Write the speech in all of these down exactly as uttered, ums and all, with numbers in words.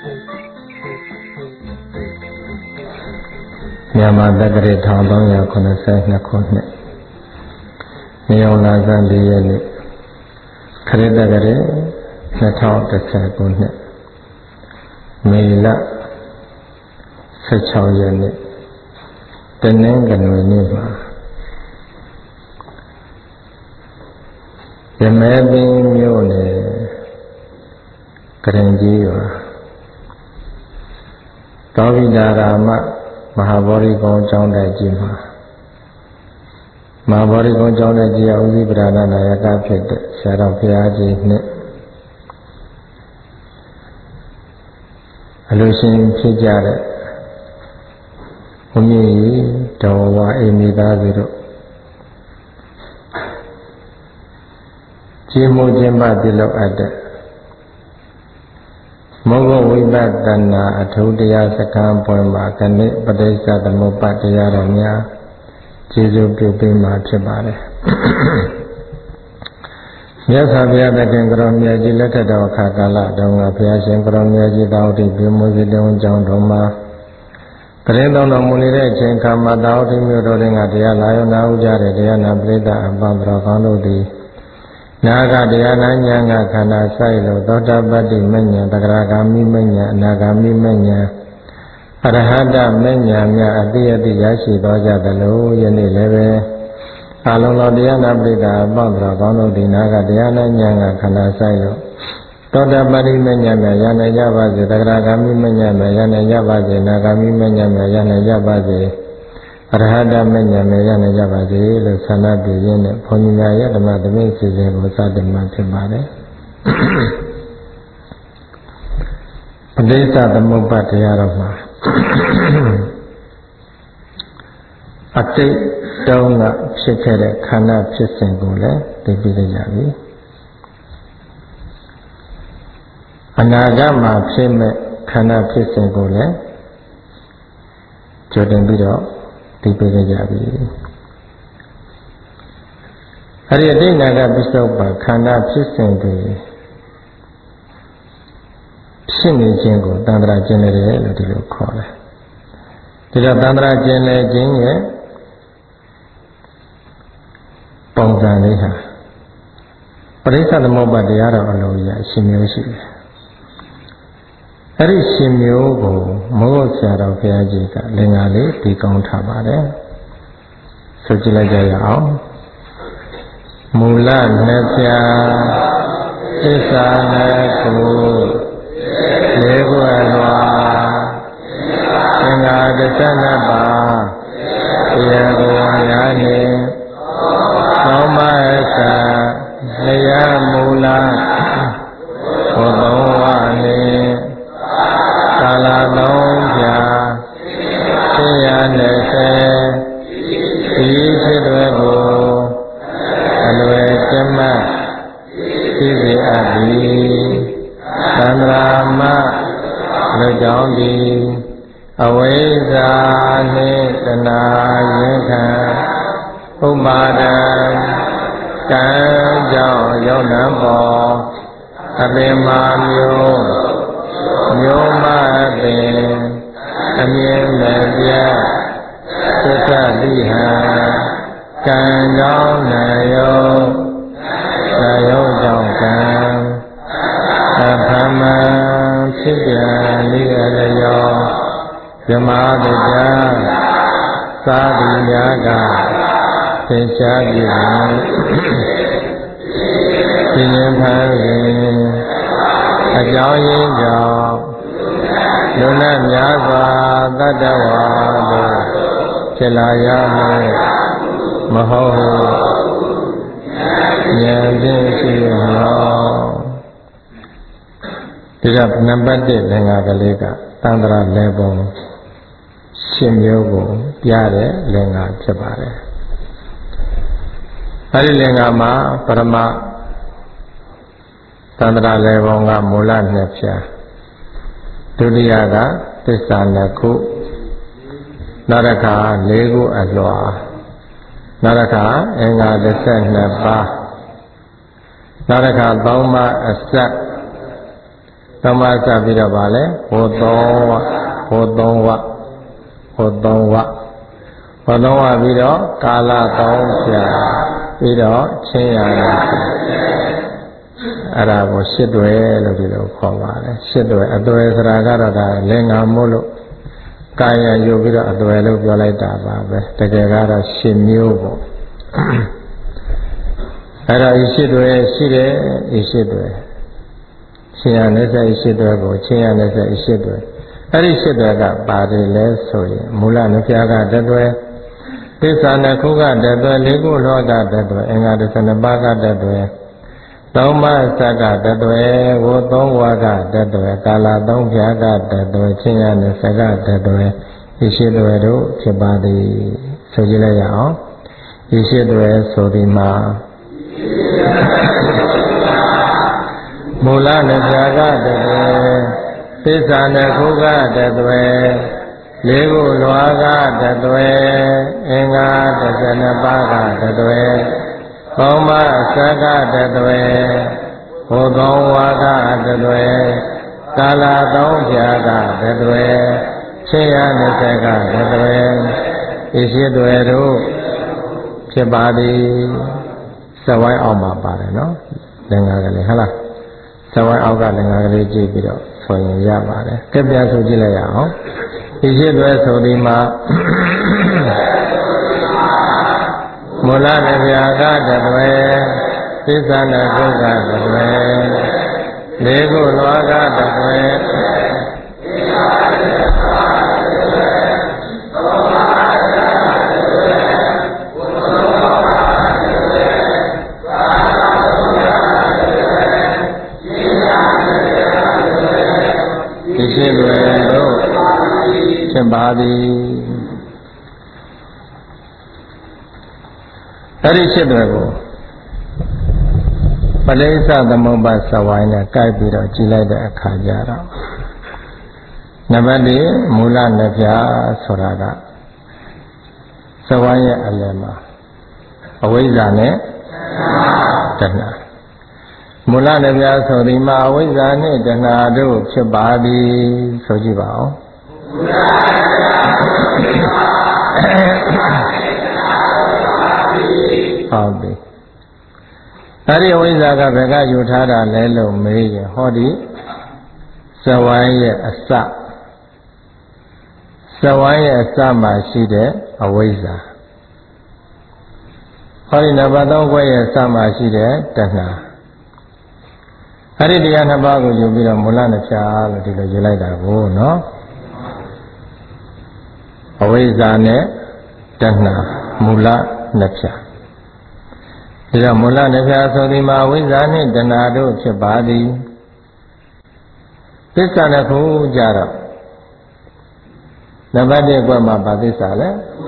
မြန်မာတက္ကရာတစ်သုံးရာခုနှစ်နှစ်ခုနှစ်နေအောင်လာဇန်လေးရက်နေ့ခရစ်တက္ကရာနှစ်ထောင်တစ်ဆယ်ခုနှစ်မေလဆယ်ခြောက်ရက်နေ့တနင်္ဂနွေနေ့မှာရမဲပင်မြို့နယ်ကရင်ကြီးရွာသောဝိဒါရာမမဟာဗောဓိကုံကျောင်းတိုက်ကြီးမှာမဟာဗောဓိကုံကျောင်းတိုက်ကြီးရဲ့ဥပ္ပဒါနနာယကဖြစ်တဲ့ဆရာတော်ဘုရားကြီးနဲ့အလိုရှင်ဖြစ်ကြတဲ့ဘုန်းကြီးတော်ဝါအိမ်မိသားစုတို့ကြီးမှုကျင်းပပြုလုပ်အပ်တဲ့မောဂဝိပဿနာအထုတရားစခန်းပွင့်မှာခဏိပဋိစ္စသမုပ္ပါတရားတော်များကျေးဇူးပြုပေးမှာဖြစ်ပါတယ်မြတ်စွာဘုရားသခင်ကတော်မြတ်ကြီးလက်ထက်တော်အခါကာလတုန်းကဘုရားရှင်ကတော်မြတ်ကြီးတောတိပြမွေးတုံးကြောင်းတော်မှာတရင်တော်တော်မူနေတဲ့အချိန်ခါမှာတောတိမြို့တော်တွင်ကတရားလာယောနာဥကြတဲ့တရားနာပရိသတ်အပေါင်းတော်ကောင်းတို့သည်နာဂတရားနာဉာဏ်ကခန္ဓာဆိုင်လို့သောတာပတ္တိမဉ္ဇဉ်တဂရဂ ामि မဉ္ဇဉ်အနာဂ ामि မဉ္ဇဉ်အရဟတမဉ္ဇဉ်များအတိအတိရရှိသောကြသလိုယနေ့လည်းပဲအလုံးစုံတရားနာပရိသတ်အပေါင်းတော်ကောင်းတို့သည်နာဂတရားနာဉာဏ်ကခန္ဓာဆိုင်လို့သောတာပတ္တိမဉ္ဇဉ်များရနိုင်ကြပါစေတဂရဂ ामि မဉ္ဇဉ်များရနိုင်ကြပါစေနာဂ ामि မဉ္ဇဉ်များရနိုင်ကြပါစေအရဟတမဉ္ဇဉ်များရနိုင်ကြပါစေလို့ဆန္ဒပြုရင်းနဲ့ဘုန်းကြီးများရဲ့ဓမ္မသမိတ်စီစဉ်ကိုစတင်မှဖြစ်ပါတယ်ပဋိစ္စသမုပ္ပါတရားတော်မှာအတိတ်တုန်းကဖြစ်ခဲ့တဲ့ခန္ဓာဖြစ်စဉ်ကိုလည်းသိပြီးကြပြီအနာဂတ်မှာဖြစ်မဲ့ခန္ဓာဖြစ်စဉ်ကိုလည်းကြိုတင်ပြီးတော့သိပေးကြပြီအဲ့ဒီအတိတ်နာဂပစ္စုပ္ပန်ခန္ဓာဖြစ်စဉ်တွေဖြစ်နေခြင်းကိုတန္တရာကျင်လေတယ်လို့ဒီလိုခေါ်တယ်ဒီတော့တန္တရာကျင်လေခြင်းရဲ့ပုံစံလေးဟာပရိစ္ဆေသမုပ္ပါတရားတော်အလုံးကြီးအရှင်မျိုးရှိတယ်အဲ့ဒီရှင်မျိုးကိုမိုးဆရာတော်ဘုရားကြီးကလင်္ကာလေးဒီကောင်းထားပါတယ်ဆိုကြည့်လိုက်ကြရအောင်မူလနှစ်ဖြာသစ္စာနှစ်ခုလေးခုအလွာသင်္ဃာတစ်ဆက်နှစ်ပါးတရားကိုဝါယာနှင့်သောမဆာလျာမူလဘုသောဝနှင့်ကာလသုံးဖြာဖြစ်ရနှစ်ဆယ်ဒီဖြစ်တွေကိုအလွယ်ကျမသိစေအပ်သည်သန္တရာမလူကြောင့်သည်အဝိဇ္ဇာနှင့်တဏှာရင်ခံဥပါဒံကံကြောင့်ရောက်နံပေါ်အပင်မာမျိုးမျိုးမပင်အမြင်မဲ့ပြသစ္စာတိဟံကံကြောင့်နာယောနာယောကြောင့်ကံအဖမံဖြစ်ပြန်လိရလျောဇမတကြသာတိညာကသင်္ချာပြုပြင်းရင်ဖန်ရင်အကြောင်းရင်းကြောင့်လူနဲ့များစွာတတ္တဝါတို့ဖြစ်လာရမယ်မဟုတ်ဉာဏ်ဖြင့်ရှိရောဒီကနံပါတ်တစ်လင်္ကာကလေးကသန္တရာလဲပုံရှင်မျိုးကိုပြတဲ့လင်္ကာဖြစ်ပါတယ်အဲဒီလင်္ကာမှာပရမသန္တရာလဲပုံကမူလနှစ်ဖြာဒုတိယကသစ္စာနှစ်ခုနောက်တစ်ခါလေးခုအလွှာနောက်တစ်ခါအင်္ဂါတစ်ဆက်နှစ်ပါးနောက်တစ်ခါသုံးပါးအဆက်သမစပြီးတော့ဗာလဲဟောသောဝဟောသောဝဟောသောဝဟောသောဝပြီးတော့ကာလသုံးဖြာပြီးတော့ချင်းရနဲ့အဲ့ဒါကိုရှစ်တွယ်လို့ဒီလိုခေါ်ပါတယ်ရှစ်တွယ်အတွယ်ဆိုတာကတော့ဒါလင်္ကာမို့လို့ကာယယူပြီးတော့အတွယ်လို့ပြောလိုက်တာပါပဲတကယ်ကတော့ရှစ်မျိုးပေါ့အဲ့တော့ဒီရှစ်တွယ်ရှိတယ်ဒီရှစ်တွယ်ချင်းရနဲ့ဆက်ရှစ်တွယ်ကိုချင်းရနဲ့ဆက်ရှစ်တွယ်အဲ့ဒီရှစ်တွယ်ကပါတယ်လဲဆိုရင်မူလနှပြကတတွယ်သစ္စာနှစ်ခုကတတွယ်လေးခုလောကတတွယ်အင်္ဂါတစ်ဆယ်နှစ်ပါးကတတွယ်သုံးမစကတတွယ်ဝုသုံးဝါကတတွယ်ကာလသုံးဖြာကတတွယ်ချင်းရနဲ့စကတတွယ်ဒီရှစ်တွယ်တို့ဖြစ်ပါသည်ဆိုကြည့်လိုက်ရအောင်ဒီရှစ်တွယ်ဆိုဒီမှာမူလနှပြကတတွယ်သစ္စာနှစ်ခုကတတွယ်လေးခုလွာကတတွယ်အင်္ဂါတစ်ဆယ်နှစ်ပါးကတတွယ်သုံးမစကတတွယ်ဘုသောဝါကတတွယ်ကာလသုံးဖြာကတတွယ်ချင်းရနှစ်ဆက်ကတတွယ်ဤရှိတွယ်တို့ဖြစ်ပါသည်စဝိုင်းအောင်မှာပါတယ်နော်လင်္ကာကလေးဟုတ်လားစဝိုင်းအောက်ကလင်္ကာကလေးကြည့်ပြီးတော့ဆိုရင်ရပါတယ်ကဲပြန်ဆိုကြည့်လိုက်ရအောင်ဒီရှိတွယ်ဆိုဒီမှာမူလနှပြကတတွယ်သစ္စာနှစ်ခုကတတွယ်လေးခုလွားကတတွယ်ဒီရှိတွယ်တို့ဖြစ်ပါသည်အဲ့ဒီဖြစ်တယ်ကိုပဋိစ္စသမုပ္ပါစဝိုင်းနဲ့ကြိုက်ပြီးတော့ကြည်လိုက်တဲ့အခါကျတော့နံပါတ်၄မူလနှပြဆိုတာကစဝိုင်းရဲ့အလယ်မှာအဝိဇ္ဇာနဲ့တဏှာမူလနှပြဆိုဒီမှာအဝိဇ္ဇာနဲ့တဏှာတို့ဖြစ်ပါသည်ဆိုကြည့်ပါဦးမူလဟုတ်ပြီအဲ့ဒီအဝိဇ္ဇာကဘယ်ကယူထားတာလဲလို့မေးရင်ဟောဒီဇဝိုင်းရဲ့အစဇဝိုင်းရဲ့အစမှာရှိတဲ့အဝိဇ္ဇာဟောဒီနံပါတ်သုံးခွဲရဲ့အစမှာရှိတဲ့တဏှာအဲ့ဒီတရားနှစ်ပါးကိုယူပြီးတော့မူလနှပြလို့ဒီလိုယူလိုက်တာကိုနော်အဝိဇ္ဇာနဲ့တဏှာမူလနှပြဒါကြောင့်မူလနှပြဆိုဒီမှာဝိဇ္ဇာနှင့်တဏှာတို့ဖြစ်ပါသည်သစ္စာနှစ်ခုကြတော့နံပါတ်၁ကွက်မှာဘာသစ္စာလဲ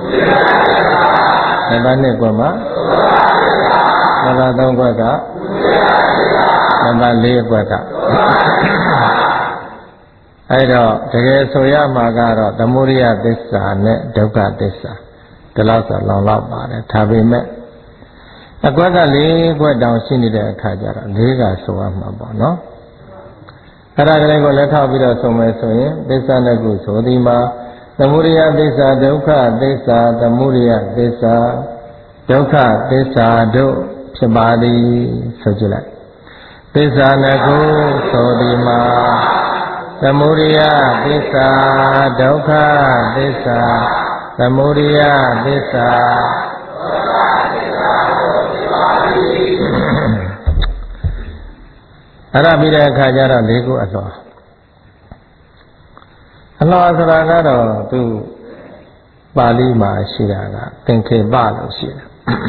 နံပါတ်၂ကွက်မှာနံပါတ်၃ကွက်ကနံပါတ်၄ကွက်ကအဲ့တော့တကယ်ဆိုရမှာကတော့သမုဒိယသစ္စာနဲ့ဒုက္ခသစ္စာဒီလောက်ဆိုလောင်လောက်ပါတယ်ဒါပေမဲ့အကွက်က၄ကွက်တောင်ရှိနေတဲ့အခါကျတော့၄ကဆိုရမှာပေါ့နော်အဲ့ဒါကလေးကိုလက်ထောက်ပြီးတော့ဆိုမယ်ဆိုရင်သစ္စာနှစ်ခုဆိုဒီမှာသမုဒိယသစ္စာဒုက္ခသစ္စာသမုဒိယသစ္စာဒုက္ခသစ္စာတို့ဖြစ်ပါသည်ဆိုကြည့်လိုက်သစ္စာနှစ်ခုဆိုဒီမှာသမုဒိယသစ္စာဒုက္ခသစ္စာသမုဒိယသစ္စာအဲ့ဒါပြီးတဲ့အခါကျတော့၄ခုအလွှာအလွှာဆိုတာကတော့သူပါဠိမှာရှိတာကသင်္ခေပလို့ရှိတယ်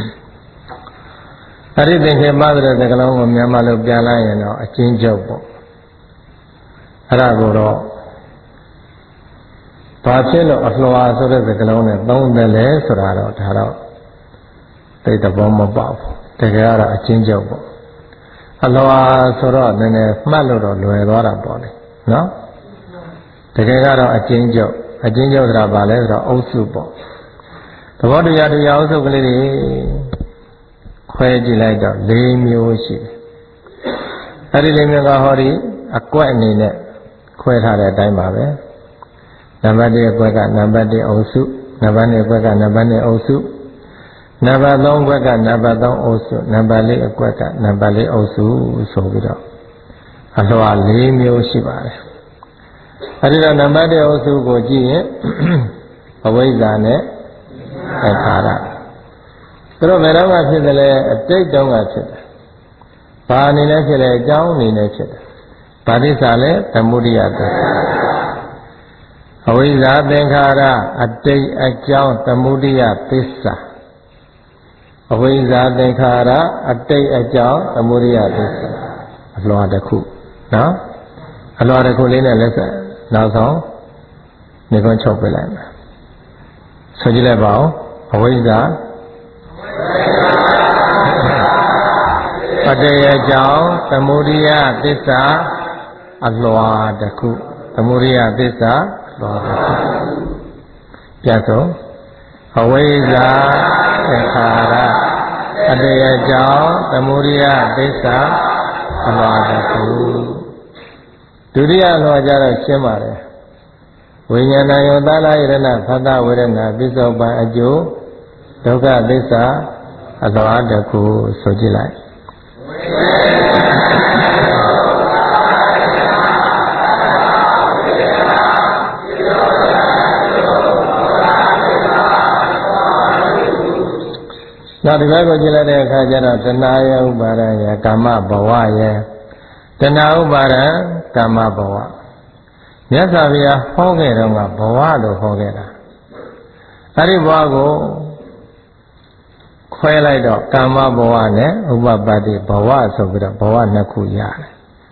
အဲ့ဒီသင်္ခေပဆိုတဲ့စကားလုံးကိုမြန်မာလိုပြန်လိုက်ရင်တော့အချင်းချုပ်ပေါ့အဲ့ဒါကိုတော့ဘာဖြစ်လို့အလွှာဆိုတဲ့စကားလုံးနဲ့သုံးတယ်လဲဆိုတာတော့ဒါတော့သိတဲ့ဘောမပေါက်ဘူးတကယ်ကတော့အချင်းချုပ်ပေါ့အလွှာဆိုတော့နည်းနည်းမှတ်လို့တော့လွယ်သွားတာပေါ့လေနော်တကယ်ကတော့အချင်းချုပ်အချင်းချုပ်ဆိုတာဘာလဲဆိုတော့အုပ်စုပေါ့သဘောတရားတရားအုပ်စုကလေးတွေခွဲကြည့်လိုက်တော့၄မျိုးရှိတယ်အဲ့ဒီ၄မျိုးကဟောဒီအကွက်အနေနဲ့ခွဲထားတဲ့အတိုင်းပါပဲနံပါတ်တစ်အကွက်ကနံပါတ်တစ်အုပ်စုနံပါတ်နှစ်အကွက်ကနံပါတ်နှစ်အုပ်စုနံပါတ်သုံးအကွက်ကနံပါတ်သုံးအုပ်စုနံပါတ်လေးအကွက်ကနံပါတ်လေးအုပ်စုဆိုပြီးတော့အလွှာလေးမျိုးရှိပါတယ်အဲဒီတော့နံပါတ်တစ်အုပ်စုကိုကြည့်ရင်အဝိဇ္ဇာနဲ့သင်္ခါရသူတို့ဘယ်တော့မှဖြစ်တယ်လဲအတိတ်တုန်းကဖြစ်တယ်ဘာအနေနဲ့ဖြစ်လဲအကြောင်းအနေနဲ့ဖြစ်တယ်ဘာသစ္စာလဲသမုဒိယသစ္စာအဝိဇ္ဇာသင်္ခါရအတိတ်အကြောင်းသမုဒိယသစ္စာအဝိဇ္ဇာသင်္ခါရအတိတ်အကြောင်းသမုဒိယသစ္စာအလွှာတစ်ခုနော်အလွှာတစ်ခုလေးနဲ့လက်ဆက်နောက်ဆုံးဒီကုန်းချုပ်ပြလိုက်မယ်ဆိုကြည့်လိုက်ပါဦးအဝိဇ္ဇာအတိတ်အကြောင်းသမုဒိယသစ္စာအလွှာတစ်ခုသမုဒိယသစ္စာအလွှာတစ်ခုပြတ်ဆုံးအဝိဇ္ဇာသင်္ခါရအတိတ်အကြောင်းသမုဒိယသစ္စာအလွှာတစ်ခုဒုတိယအလွှာကြတော့ရှင်းပါတယ်ဝိညာဏယောသလာယရဏဖသဝေဒနာပစ္စုပန်အကျိုးဒုက္ခသစ္စာအလွှာတစ်ခုဆိုကြည့်လိုက်နောက်ဒီဘက်ကိုကြည့်လိုက်တဲ့အခါကျတော့တဏှာယဥပါဒံယကာမဘဝယတဏှာဥပါဒံကာမဘဝမြတ်စွာဘုရားဟောခဲ့တော့ကဘဝလို့ဟောခဲ့တာအဲ့ဒီဘဝကိုခွဲလိုက်တော့ကာမဘဝနဲ့ဥပပတ္တိဘဝဆိုပြီးတော့ဘဝနှစ်ခုရတယ်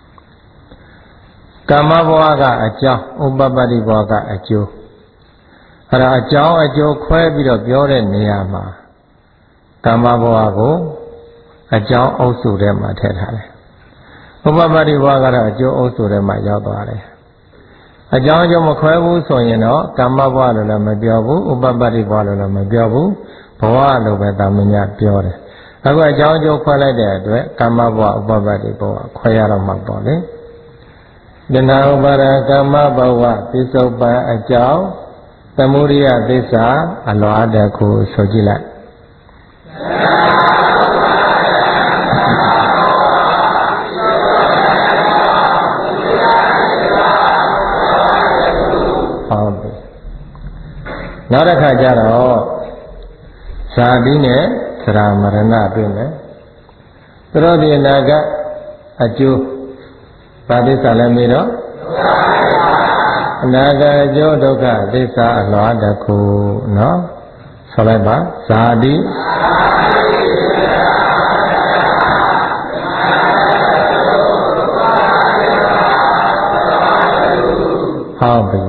ကာမဘဝကအကြောင်းဥပပတ္တိဘဝကအကျိုးအဲ့ဒါအကြောင်းအကျိုးခွဲပြီးတော့ပြောတဲ့နေရာမှာကာမဘဝကိုအကြောင်းအုပ်စုထဲမှာထည့်ထားတယ်ဥပပတ္တိဘဝကတော့အကျိုးအုပ်စုထဲမှာရောက်သွားတယ်အကြောင်းအကျိုးမခွဲဘူးဆိုရင်တော့ကာမဘဝလို့လည်းမပြောဘူးဥပပတ္တိဘဝလို့လည်းမပြောဘူးဘဝလို့ပဲတာမညပြောတယ်အခုအကြောင်းအကျိုးခွဲလိုက်တဲ့အတွက်ကာမဘဝဥပပတ္တိဘဝခွဲရတော့မှာပေါ့လေတဏှာဥပါဒကာမဘဝပစ္စုပန်အကြောင်းသမုဒိယသစ္စာအလွှာတစ်ခုဆိုကြည့်လိုက်နောက်တစ်ခါကျတော့ဇာတိနဲ့သရမရဏတွေ့မယ်သူတို့ဒီအနာကအကျိုးဘာသစ္စာလဲမေးတော့အနာကအကျိုးဒုက္ခသစ္စာအလွှာတစ်ခုနော်ဆိုလိုက်ပါဇာတိဟုတ်ပြီ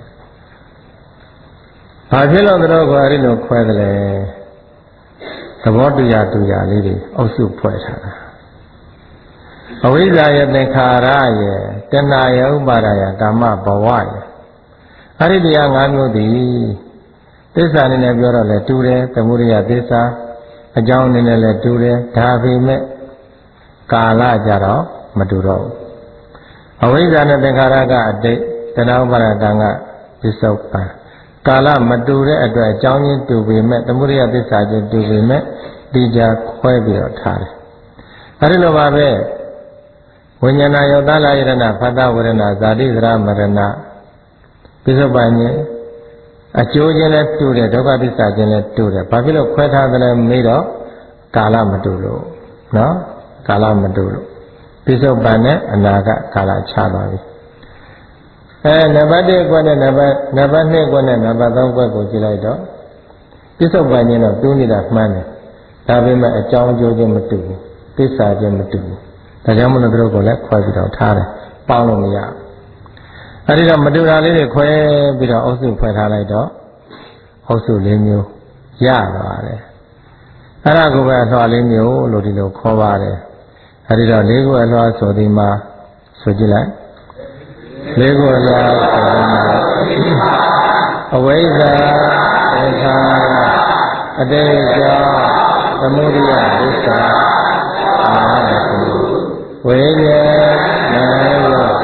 ဘာဖြစ်လို့တို့ကအဲ့လိုခွဲတယ်လဲသဘောတရားတူရလေးတွေအုပ်စုဖွဲ့ထားတာအဝိဇ္ဇာယသင်္ခါရယတဏှာယဥပါဒယကာမဘဝယအဲ့ဒီတရား၅မျိုးတည်းသစ္စာအနေနဲ့ပြောတော့လေတူတယ်သမုဒိယသစ္စာအကြောင်းအနေနဲ့လည်းတူတယ်ဒါပေမဲ့ကာလကြတော့မတူတော့ဘူးအဝိဇ္ဇာနဲ့သင်္ခါရကအတိတ်တဏှာဥပါဒကံကပစ္စုပန်ကာလမတူတဲ့အတွက်အကြောင်းချင်းတူပေမဲ့သမုဒိယသစ္စာချင်းတူပေမဲ့ဒီကြခွဲပြီးတော့ထားတယ်အဲဒီလိုပါပဲဝိညာဏယောသလာယရဏဖသဝေဒနာဇာတိသရမရဏပစ္စုပန်ချင်းအကျိုးချင်းလည်းတူတယ်ဒုက္ခသစ္စာချင်းလည်းတူတယ်ဘာဖြစ်လို့ခွဲထားသလဲမေးတော့ကာလမတူလို့နော်ကာလမတူလို့ပစ္စုပန်နဲ့အနာဂတ်ကာလခြားသွားပြီအဲနံပါတ်တစ်ကွက်နဲ့နံပါတ်နံပါတ်နှစ်ကွက်နဲ့နံပါတ်သုံးကွက်ကိုကြည့်လိုက်တော့ပြစ္ဆုတ်ပန်ချင်းတော့တူးနေတာမှန်းတယ်ဒါပေမဲ့အကြောင်းအကျိုးချင်းမတူဘူးသစ္စာချင်းမတူဘူးဒါကြောင့်မလို့တို့ကိုလည်းခွဲပြီးတော့ထားတယ်ပေါင်းလို့မရဘူးအဲဒီတော့မတူတာလေးတွေခွဲပြီးတော့အုပ်စုဖွဲ့ထားလိုက်တော့အုပ်စုလေးမျိုးရသွားတယ်အဲ့ဒါကိုပဲအလွှာလေးမျိုးလို့ဒီလိုခေါ်ပါတယ်အဲဒီတော့လေးခုအလွှာဆိုဒီမှာဆိုကြည့်လိုက်လေးခုအလွှာဆိုဒီမှာအဝိဇ္ဇာသင်္ခါရအတိတ်ကြောင့်သမုဒိယသစ္စာအာဟုဝိညာဏယော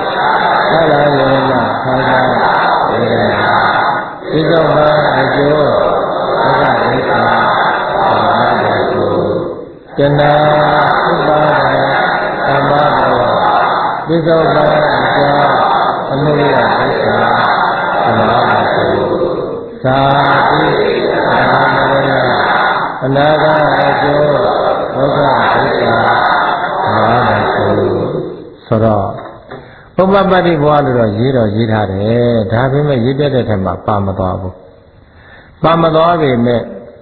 လာယေနခန္ဓာဝေဒနာဒီသောဘာအကျိုးဒုက္ခဒိဋ္ဌာဘာဝတ္တုတဏှာဥပါဒံသမ္မာဘဝဒီသောဘာအကြောင်းအနုရဒိဋ္ဌာသမ္မာဘဝသာတိသာမရဏအနာဂတ်အကျိုးဒုက္ခဒိဋ္ဌာဘာဝတ္တုဆိုတော့ဥပပတ္တိဘဝလို့တော့ရေးတော့ရေးထားတယ်ဒါပေမဲ့ရေးပြတဲ့ထက်မှာပါမသွားဘူးပါမသွားပေမဲ့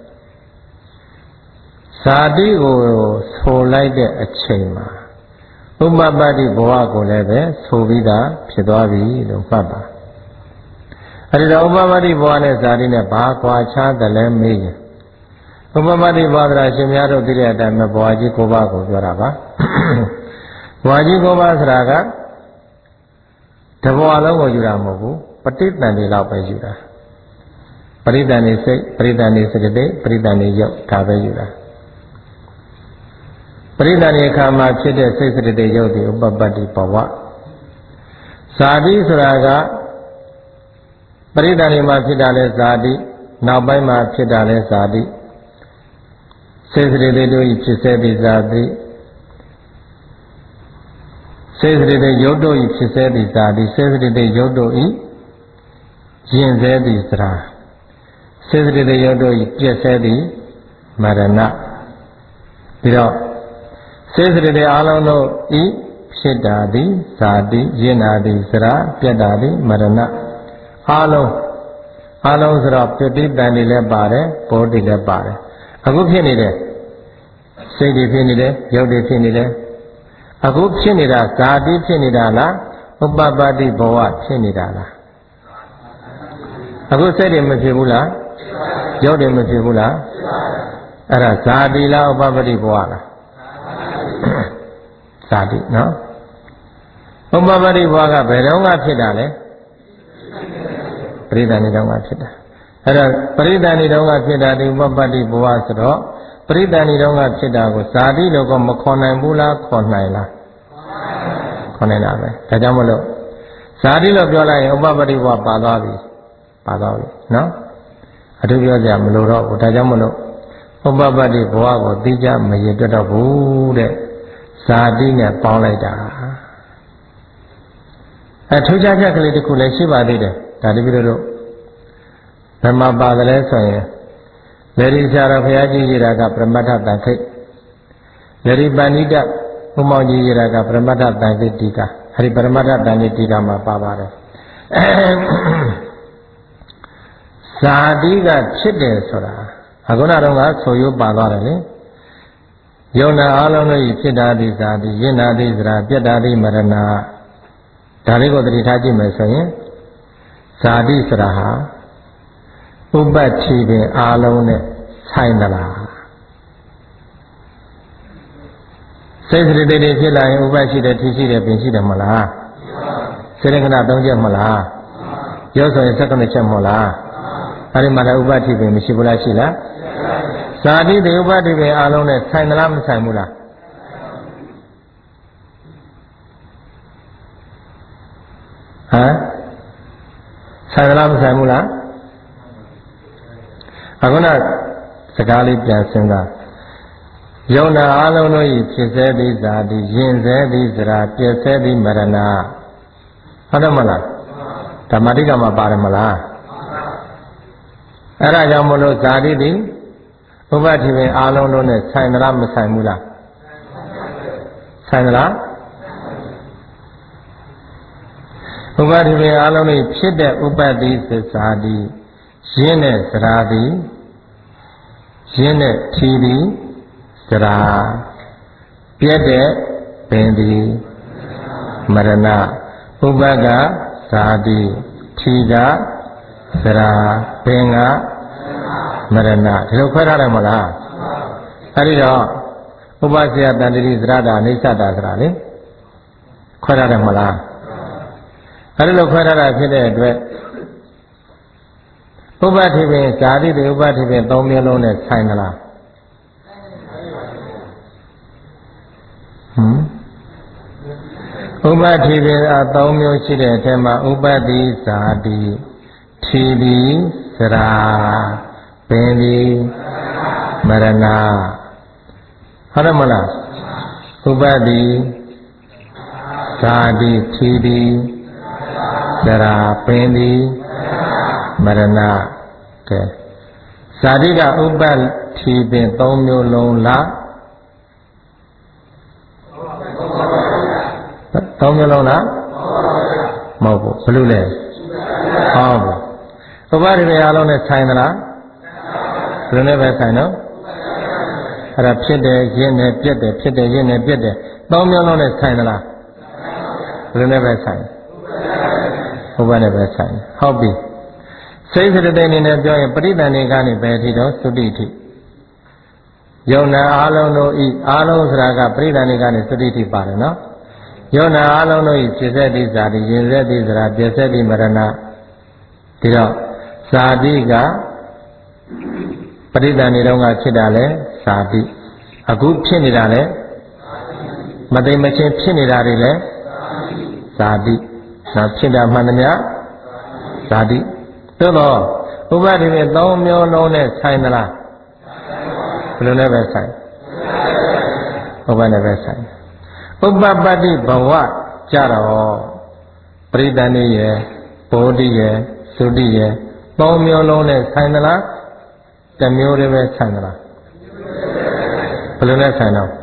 ဇာတိကိုဆိုလိုက်တဲ့အချိန်မှာဥပပတ္တိဘဝကိုလည်းပဲဆိုပြီးသားဖြစ်သွားပြီလို့မှတ်ပါအဲဒီတော့ဥပပတ္တိဘဝနဲ့ဇာတိနဲ့ဘာကွာခြားတယ်လဲမေးရင်ဥပပတ္တိဘဝဆိုတာရှင်များတို့သိတဲ့အတိုင်းပဲဘဝကြီးကိုးပါးကိုပြောတာပါဘဝကြီးကိုးပါးဆိုတာကတဘဝလုံးကိုယူတာမဟုတ်ဘူးပဋိသန္ဓေလောက်ပဲယူတာပရိသန္ဓေစိတ်ပရိသန္ဓေစကတိပရိသန္ဓေရုပ်ဒါပဲယူတာပရိသန္ဓေအခါမှာဖြစ်တဲ့စိတ်စကတိရုပ်ဒီဥပပတ္တိဘဝဇာတိဆိုတာကပရိသန္ဓေမှာဖြစ်တာလဲဇာတိနောက်ပိုင်းမှာဖြစ်တာလဲဇာတိစိတ်စကတိတို့ဤဖြစ်စေသည့်ဇာတိစေစရိတေယုတ်တို့ဤဖြစ်စေသည့်ဇာတိစေစရိတေယုတ်တို့ဤယဉ်စေသည့်သရာစေစရိတေယုတ်တို့ဤပြည့်စေသည့်မရဏပြီးတော့စေစရိတေအလုံးတို့ဤဖြစ်တာသည်ဇာတိယဉ်တာသည်သရာပြတ်တာသည်မရဏအလုံးအလုံးဆိုတော့ပဋိသန္ဓေလည်းပါတယ်ဘောဓိလည်းပါတယ်အခုဖြစ်နေတယ်စိတ်တွေဖြစ်နေတယ်ရုပ်တွေဖြစ်နေတယ်အခုဖြစ်နေတာဇာတိဖြစ်နေတာလားဥပပတ္တိဘဝဖြစ်နေတာလားအခုစိတ်တွေမဖြစ်ဘူးလားရုပ်တွေမဖြစ်ဘူးလားအဲ့ဒါဇာတိလားဥပပတ္တိဘဝလားဇာတိနော်ဥပပတ္တိဘဝကဘယ်တော့မှဖြစ်တာလဲပရိသန္ဓေတုန်းကဖြစ်တာအဲ့တော့ပရိသန္ဓေတုန်းကဖြစ်တာဒီဥပပတ္တိဘဝဆိုတော့ပရိသန္ဓေတုန်းကဖြစ်တာကိုဇာတိလို့ကမခေါ်နိုင်ဘူးလားခေါ်နိုင်လားခေါ်နိုင်တာပဲဒါကြောင့်မလို့ဇာတိလို့ပြောလိုက်ရင်ဥပပတ္တိဘဝပါသွားပြီပါသွားပြီနော်အထူးပြောကြမလို့တော့ဘူးဒါကြောင့်မလို့ဥပပတ္တိဘဝကိုသိကြမရတွက်တော့ဘူးတဲ့ဇာတိနဲ့ပေါင်းလိုက်တာအထူးခြားချက်ကလေးတစ်ခုလည်းရှိပါသေးတယ်ဒါတပည့်တို့ဘယ်မှာပါတယ်လဲဆိုရင်လေဒီဆရာတော်ဘုရားကြီးကြီးတာကပရမတ္ထတန်ခိတ်လေဒီပဏိတဘုမောင်ကြီးကြီးတာကပရမတ္ထတန်ခိတ်တီကာအဲဒီပရမတ္ထတန်ခိတ်တီကာမှာပါပါတယ်ဇာတိကဖြစ်တယ်ဆိုတာအခုနတော့ကဆိုရိုးပါသွားတယ်လေယုံနာအလုံးလို့ဖြစ်တာဒီဇာတိယဉ်နာဒီဇရာပြတ်တာဒီမရဏဒါလေးကိုသတိထားကြည့်မယ်ဆိုရင်ဇာတိဆိုတာဟာဥပ္ပတ္တိပင်အာလုံးနဲ့ဆိုင်သလားစိတ်စရိတ်တွေဖြစ်လာရင်ဥပ္ပတ္တိတဲ့ထိရှိတယ်ပင်ရှိတယ်မလားစေတကနာသုံးချက်မလားရောဆိုရင်စက္ကန့်ချက်မလားအဲဒီမှာလည်းဥပ္ပတ္တိပင်မရှိဘူးလားရှိလားဇာတိတွေဥပ္ပတ္တိပင်အာလုံးနဲ့ဆိုင်သလားမဆိုင်ဘူးလားဟမ်ဆိုင်သလားမဆိုင်ဘူးလားအခုနစကားလေးပြန်စဉ်းစားယုံနာအလုံးတို့ဤဖြစ်စေသည့်ဇာတိယဉ်စေသည့်ဇရာပြည့်စေသည့်မရဏဟုတ်တယ်မလားဓမ္မတိကမှာပါတယ်မလားအဲ့ဒါကြောင့်မလို့ဇာတိသည်ဥပ္ပတ္တိပင်အလုံးတို့နဲ့ဆိုင်သလားမဆိုင်ဘူးလားဆိုင်သလားဥပ္ပတ္တိပင်အလုံးတို့ဖြစ်တဲ့ဥပ္ပတ္တိသစ္စာတိရင်းတဲ့ဇရာသည်ရင်းတဲ့ထီသည်ဇရာပြည့်တဲ့ပင်သည်မရဏဥပ္ပကဇာတိထီကဇရာပင်ကမရဏဒီလိုခွဲထားတယ်မလားအဲဒီတော့ဥပ္ပစေယတန္တိဇရတာအိဋ္ဌတာဆိုတာလေခွဲထားတယ်မလားအဲဒီလိုခွဲထားတာဖြစ်တဲ့အတွက်ဥပ္ပတိပင်ဇာတိတွေဥပ္ပတိပင်သုံးမျိုးလုံးနဲ့ဆိုင်သလားဟမ်ဥပတိပင်အသုံးမျိုးရှိတဲ့အထက်မှာဥပတိဇာတိထီတိစရာပင်ဒီမရဏဟုတ်တယ်မလားဥပတိဇာတိထီတိစရာပင်ဒီမရဏကဲဇာတိကဥပတိပင်သုံးမျိုးလုံးလားသုံးမျိုးလုံးလားမဟုတ်ဘူးဘယ်လိုလဲဟုတ်ဘူးဥပတိပင်အလုံးနဲ့ဆိုင်သလားဘယ်လိုနဲ့ပဲဆိုင်နော်အဲ့ဒါဖြစ်တယ်ရင်းတယ်ပြက်တယ်ဖြစ်တယ်ရင်းတယ်ပြက်တယ်သုံးမျိုးလုံးနဲ့ဆိုင်သလားဘယ်လိုနဲ့ပဲဆိုင်ဥပနဲ့ပဲဆိုင်ဟုတ်ပြီစိတ်စရတဲ့အနေနဲ့ပြောရင်ပရိသန္ဓေကနေပဲအထိတော့သုတိထိယုံနာအလုံးတို့ဤအလုံးဆိုတာကပရိသန္ဓေကနေသုတိထိပါတယ်နော်ယုံနာအလုံးတို့ဤဖြစ်စေသည့်ဇာတိရင်စေသည့်ဇရာပြည့်စေသည့်မရဏဒီတော့ဇာတိကပရိသန္ဓေတော့ကဖြစ်တာလဲဇာတိအခုဖြစ်နေတာလဲမသိမချင်းဖြစ်နေတာတွေလဲဇာတိနောက်ဖြစ်တာမှန်သမျှဇာတိသို့တော့ဥပတိပင်သုံးမျိုးလုံးနဲ့ဆိုင်သလားဘယ်လိုနဲ့ပဲဆိုင်ဥပနဲ့ပဲဆိုင်ဥပပတ္တိဘဝကြတော့ပရိသန္ဓေရဲ့ဘောဓိရဲ့သုတိရဲ့သုံးမျိုးလုံးနဲ့ဆိုင်သလားတစ်မျိုးတည်းပဲဆိုင်သလားဘယ်လိုနဲ့ဆိုင်တော့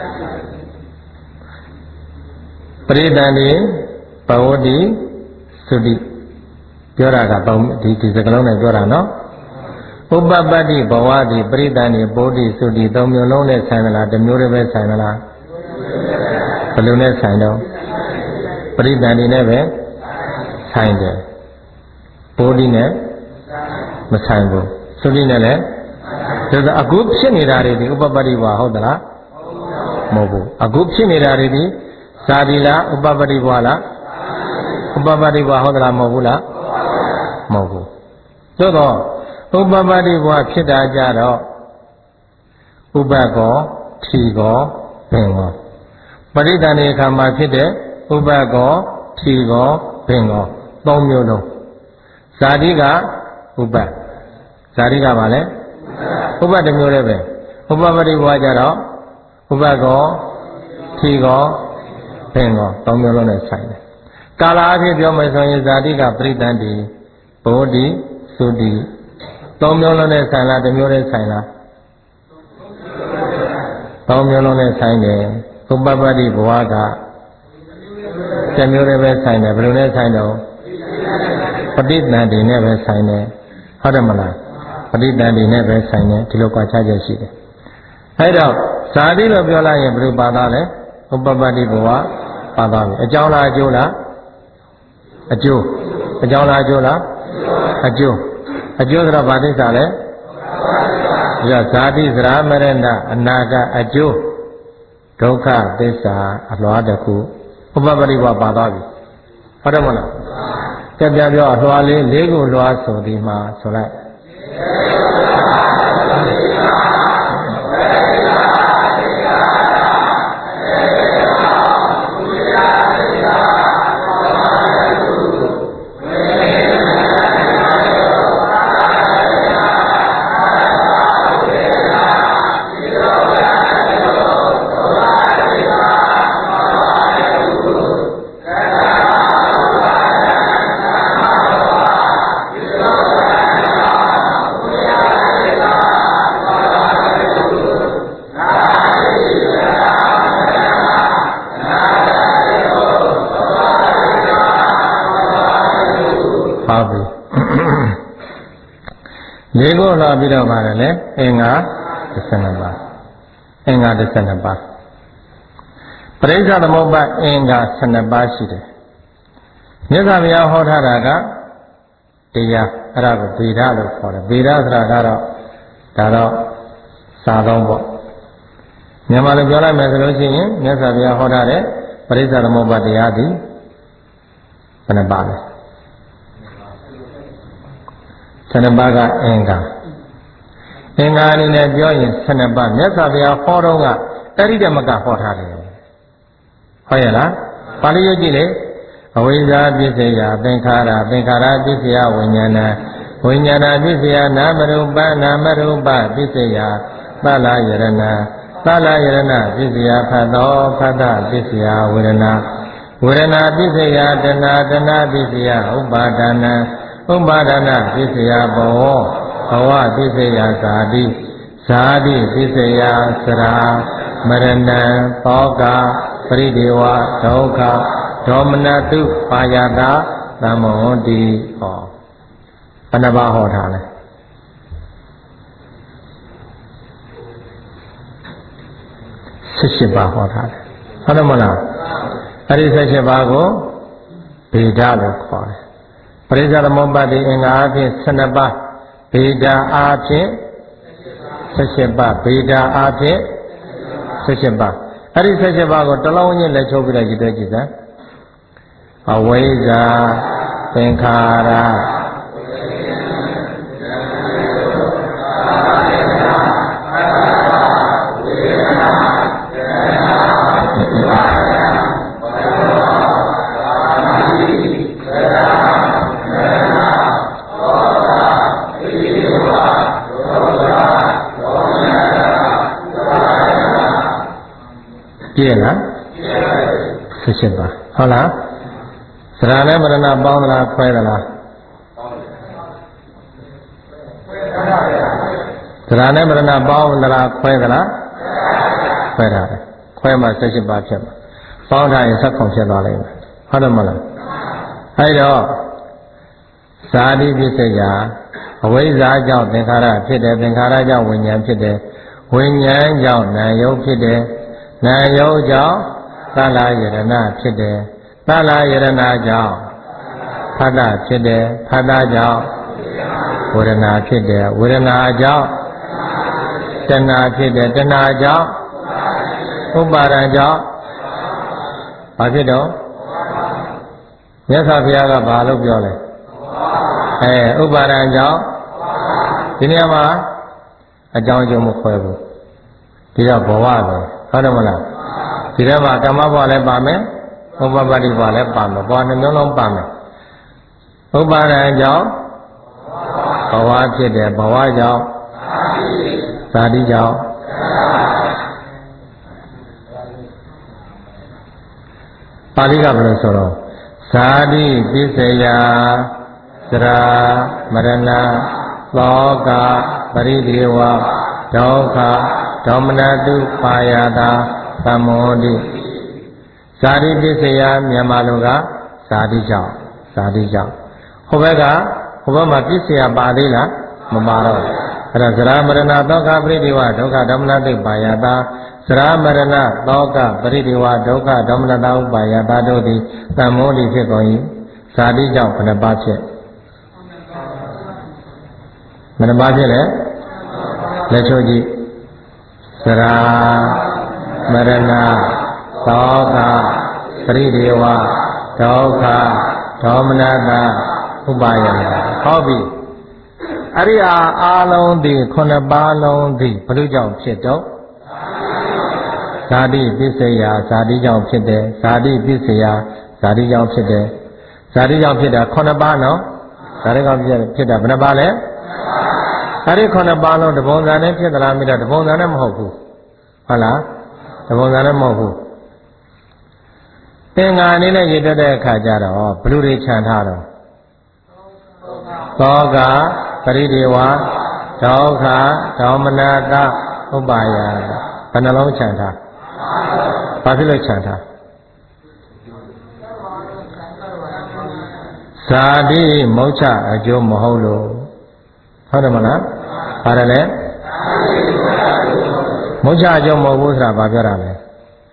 ပရိသန္ဓေဘောဓိသုတိပြောတာကတော့ဒီဒီစကလုံးနဲ့ပြောတာနော်ဥပပတ္တိဘဝတိပရိသန္ဓေဘောဓိသုတိသုံးမျိုးလုံးနဲ့ဆိုင်သလားတစ်မျိုးတည်းပဲဆိုင်သလားဘယ်လိုနဲ့ဆိုင်တော့ပရိသန္ဓေနဲ့ပဲဆိုင်တယ်ဘောဓိနဲ့မဆိုင်ဘူးသုတိနဲ့လည်းဒါဆိုအခုဖြစ်နေတာတွေဒီဥပပတ္တိဘဝဟုတ်သလားမဟုတ်ဘူးအခုဖြစ်နေတာတွေဒီဇာတိလားဥပပတ္တိဘဝလားဥပပတ္တိဘဝဟုတ်သလားမဟုတ်ဘူးလားမဟုတ်ဘူးသို့တော့ဥပပတ္တိဘဝဖြစ်တာကြတော့ဥပကောထီကောဘင်ကောပရိသန္ဓေခါမှာဖြစ်တဲ့ဥပကောထီကောဘင်ကောသုံးမျိုးလုံးဇာတိကဥပဇာတိကပါလေဥပတစ်မျိုးလည်းပဲဥပပတ္တိဘဝကြတော့ဥပကောထီကောဘင်ကောသုံးမျိုးလုံးနဲ့ဆိုင်တယ်ကာလအဖြစ်ပြောမယ်ဆိုရင်ဇာတိကပရိသန္ဓေဘောဓိသုတိသုံးမျိုးလုံးနဲ့ဆိုင်လားတစ်မျိုးနဲ့ဆိုင်လားသုံးမျိုးလုံးနဲ့ဆိုင်တယ်ဥပပတ္တိဘဝကတစ်မျိုးနဲ့ပဲဆိုင်တယ်ဘယ်လိုနဲ့ဆိုင်တော့ပဋိသန္ဓေနဲ့ပဲဆိုင်တယ်ဟုတ်တယ်မလားပဋိသန္ဓေနဲ့ပဲဆိုင်တယ်ဒီလိုကွာခြားချက်ရှိတယ်အဲ့တော့ဇာတိလို့ပြောလိုက်ရင်ဘယ်လိုပါသားလဲဥပပတ္တိဘဝပါသားပြီအကြောင်းလားအကျိုးလားအကျိုးအကြောင်းလားအကျိုးလားအကျိုးအကျိုးဆိုတော့ဘာသိစ္စာလဲဒါဇာတိစရာမရဏအနာကအကျိုးဒုက္ခသစ္စာအလွှားတစ်ခုဥပပတ္တိဘဝပါသွားပြီဟုတ်တယ်မလားကြပြပြောအလွှားလေးလေးခုလွှားဆိုဒီမှာဆိုလိုက်လေးခုလာပြီးတော့ပါတယ်လေအင်္ဂါတစ်ဆယ်နှစ်ပါးအင်္ဂါတစ်ဆယ်နှစ်ပါးပရိစ္ဆသမုပ္ပါအင်္ဂါဆယ်နှစ်ပါးရှိတယ်မြတ်စွာဘုရားဟောထားတာကတရားအဲ့ဒါကိုဗေဒလို့ခေါ်တယ်ဗေဒဆိုတာကတော့ဒါတော့စာသုံးပေါ့မြန်မာလိုပြောလိုက်မယ်ဆိုလို့ရှိရင်မြတ်စွာဘုရားဟောထားတဲ့ပရိစ္ဆသမုပ္ပါတရားသည်ဘယ်နှပါးလဲဆယ်နှစ်ပါးကအင်္ဂါအင်္ဂါအနေနဲ့ပြောရင်ဆယ်နှစ်ပါးမြတ်စွာဘုရားဟောတော့ကတရိဓမ္မကဟောထားတယ်ဟုတ်ရဲ့လားပါဠိရွတ်ကြည့်လေအဝိဇ္ဇာပစ္စယသင်္ခါရသင်္ခါရပစ္စယဝိညာဏဝိညာဏပစ္စယနာမရူပနာမရူပပစ္စယသလယရဏသလယရဏပစ္စယဖတ်သောဖတ်တပစ္စယဝေဒနာဝေဒနာပစ္စယတဏတဏပစ္စယဥပါဒနာဥပါဒနာပစ္စယဘောဘဝပစ္စယဇာတိဇာတိပစ္စယစရာမရဏံသောကပရိဒေဝဒုက္ခဒေါမနတုပါယတာသမောတိဟောဘယ်နှပါဟောထားလဲဆယ်ရှစ်ပါဟောထားတယ်ဟုတ်တယ်မလားအဲ့ဒီဆယ်ရှစ်ပါကိုဗေဒလို့ခေါ်တယ်ပရိစ္ဆေသမုပ္ပါဒိအင်္ဂါအဖြစ်ဆယ်နှစ်ပါးဗေဒအားဖြင့်ဆယ်ရှစ်ပါးဗေဒအားဖြင့်ဆယ်ရှစ်ပါးအဲ့ဒီဆယ်ရှစ်ပါးကိုတစ်လုံးချင်းလက်ချုပ်ပြီးတော့ကြည့်တွေ့ကြည့်စမ်းအဝိဇ္ဇာသင်္ခါရပြည့်လားဆယ်ရှစ်ပါဟုတ်လားသရနဲ့မရဏပေါင်းသလားခွဲသလားသရနဲ့မရဏပေါင်းသလားခွဲသလားခွဲတာတယ်ခွဲမှဆယ်ရှစ်ပါဖြစ်မှာပေါင်းထားရင်ဆက်ခုံဖြစ်သွားလိမ့်မယ်ဟုတ်တယ်မလားအဲ့တော့ဇာတိပစ္စယအဝိဇ္ဇာကြောင့်သင်္ခါရဖြစ်တယ်သင်္ခါရကြောင့်ဝိညာဉ်ဖြစ်တယ်ဝိညာဉ်ကြောင့်နာယုတ်ဖြစ်တယ်နာယုတ်ကြောင့်သလယရဏဖြစ်တယ်သလယရဏကြောင့်ဖတ်တာဖြစ်တယ်ဖတ်တာကြောင့်ဝေဒနာဖြစ်တယ်ဝေဒနာကြောင့်တဏှာဖြစ်တယ်တဏှာကြောင့်ဥပါဒံကြောင့်ဘာဖြစ်တော့မြတ်စွာဘုရားကဘာလို့ပြောလဲအဲဥပါဒံကြောင့်ဒီနေရာမှာအကြောင်းအကျိုးမခွဲဘူးဒီတော့ဘဝပဲဟုတ်တယ်မလားဒီထဲမှာဓမ္မဘဝလည်းပါမယ်ဥပပတ္တိဘဝလည်းပါမယ်ဘဝနှမျိုးလုံးပါမယ်ဥပါဒံကြောင့်ဘဝဖြစ်တယ်ဘဝကြောင့်ဇာတိကြောင့်ပါဠိကဘယ်လိုဆိုတော့ဇာတိပစ္စယသရမရဏသောကပရိဒေဝဒုက္ခဒေါမနတုပါယတာသမောတိဇာတိပစ္စယမြန်မာလိုကဇာတိကြောင့်ဇာတိကြောင့်ဟိုဘက်ကဟိုဘက်မှာပစ္စယပါသေးလားမပါတော့အဲ့ဒါဇရာမရဏသောကပရိဒေဝဒုက္ခဒေါမနတုပါယတာဇရာမရဏသောကပရိဒေဝဒုက္ခဒေါမနတုပါယတာတို့သည်သမောတိဖြစ်ကုန်၏ဇာတိကြောင့်ဘယ်နှပါဖြစ်ဘယ်နှပါဖြစ်လဲလက်ချိုးကြည့်သရာမရဏသောကပရိဒေဝဒုက္ခဒေါမနတဥပါယနာဟောပြီအရိယာအာလုံးသည်ခုနှစ်ပါးလုံးသည်ဘုရုကြောင့်ဖြစ်တော့ဇာတိပစ္စယဇာတိကြောင့်ဖြစ်တယ်ဇာတိပစ္စယဇာတိကြောင့်ဖြစ်တယ်ဇာတိကြောင့်ဖြစ်တာခုနှစ်ပါးနော်ဇာတိကြောင့်ဖြစ်တာဘယ်နှပါလဲအဲ့ဒီခုနှစ်ပါးလုံးတပုံစံနဲ့ဖြစ်သလားမိတော့တပုံစံနဲ့မဟုတ်ဘူးဟုတ်လားတပုံစံနဲ့မဟုတ်ဘူးသင်္ဃာအနေနဲ့ရည်တတ်တဲ့အခါကျတော့ဘလူတွေခြံထားတော့သောကပရိဒေဝဒုက္ခဒေါမနတဥပါယဘယ်နှလုံးခြံထားဘာဖြစ်လို့ခြံထားဇာတိမုတ်ချအကျိုးမဟုတ်လို့ဟုတ်တယ်မလားပါတယ်လေမုတ်ချအကျိုးမဟုတ်ဘူးဆိုတာဘာပြောတာလဲ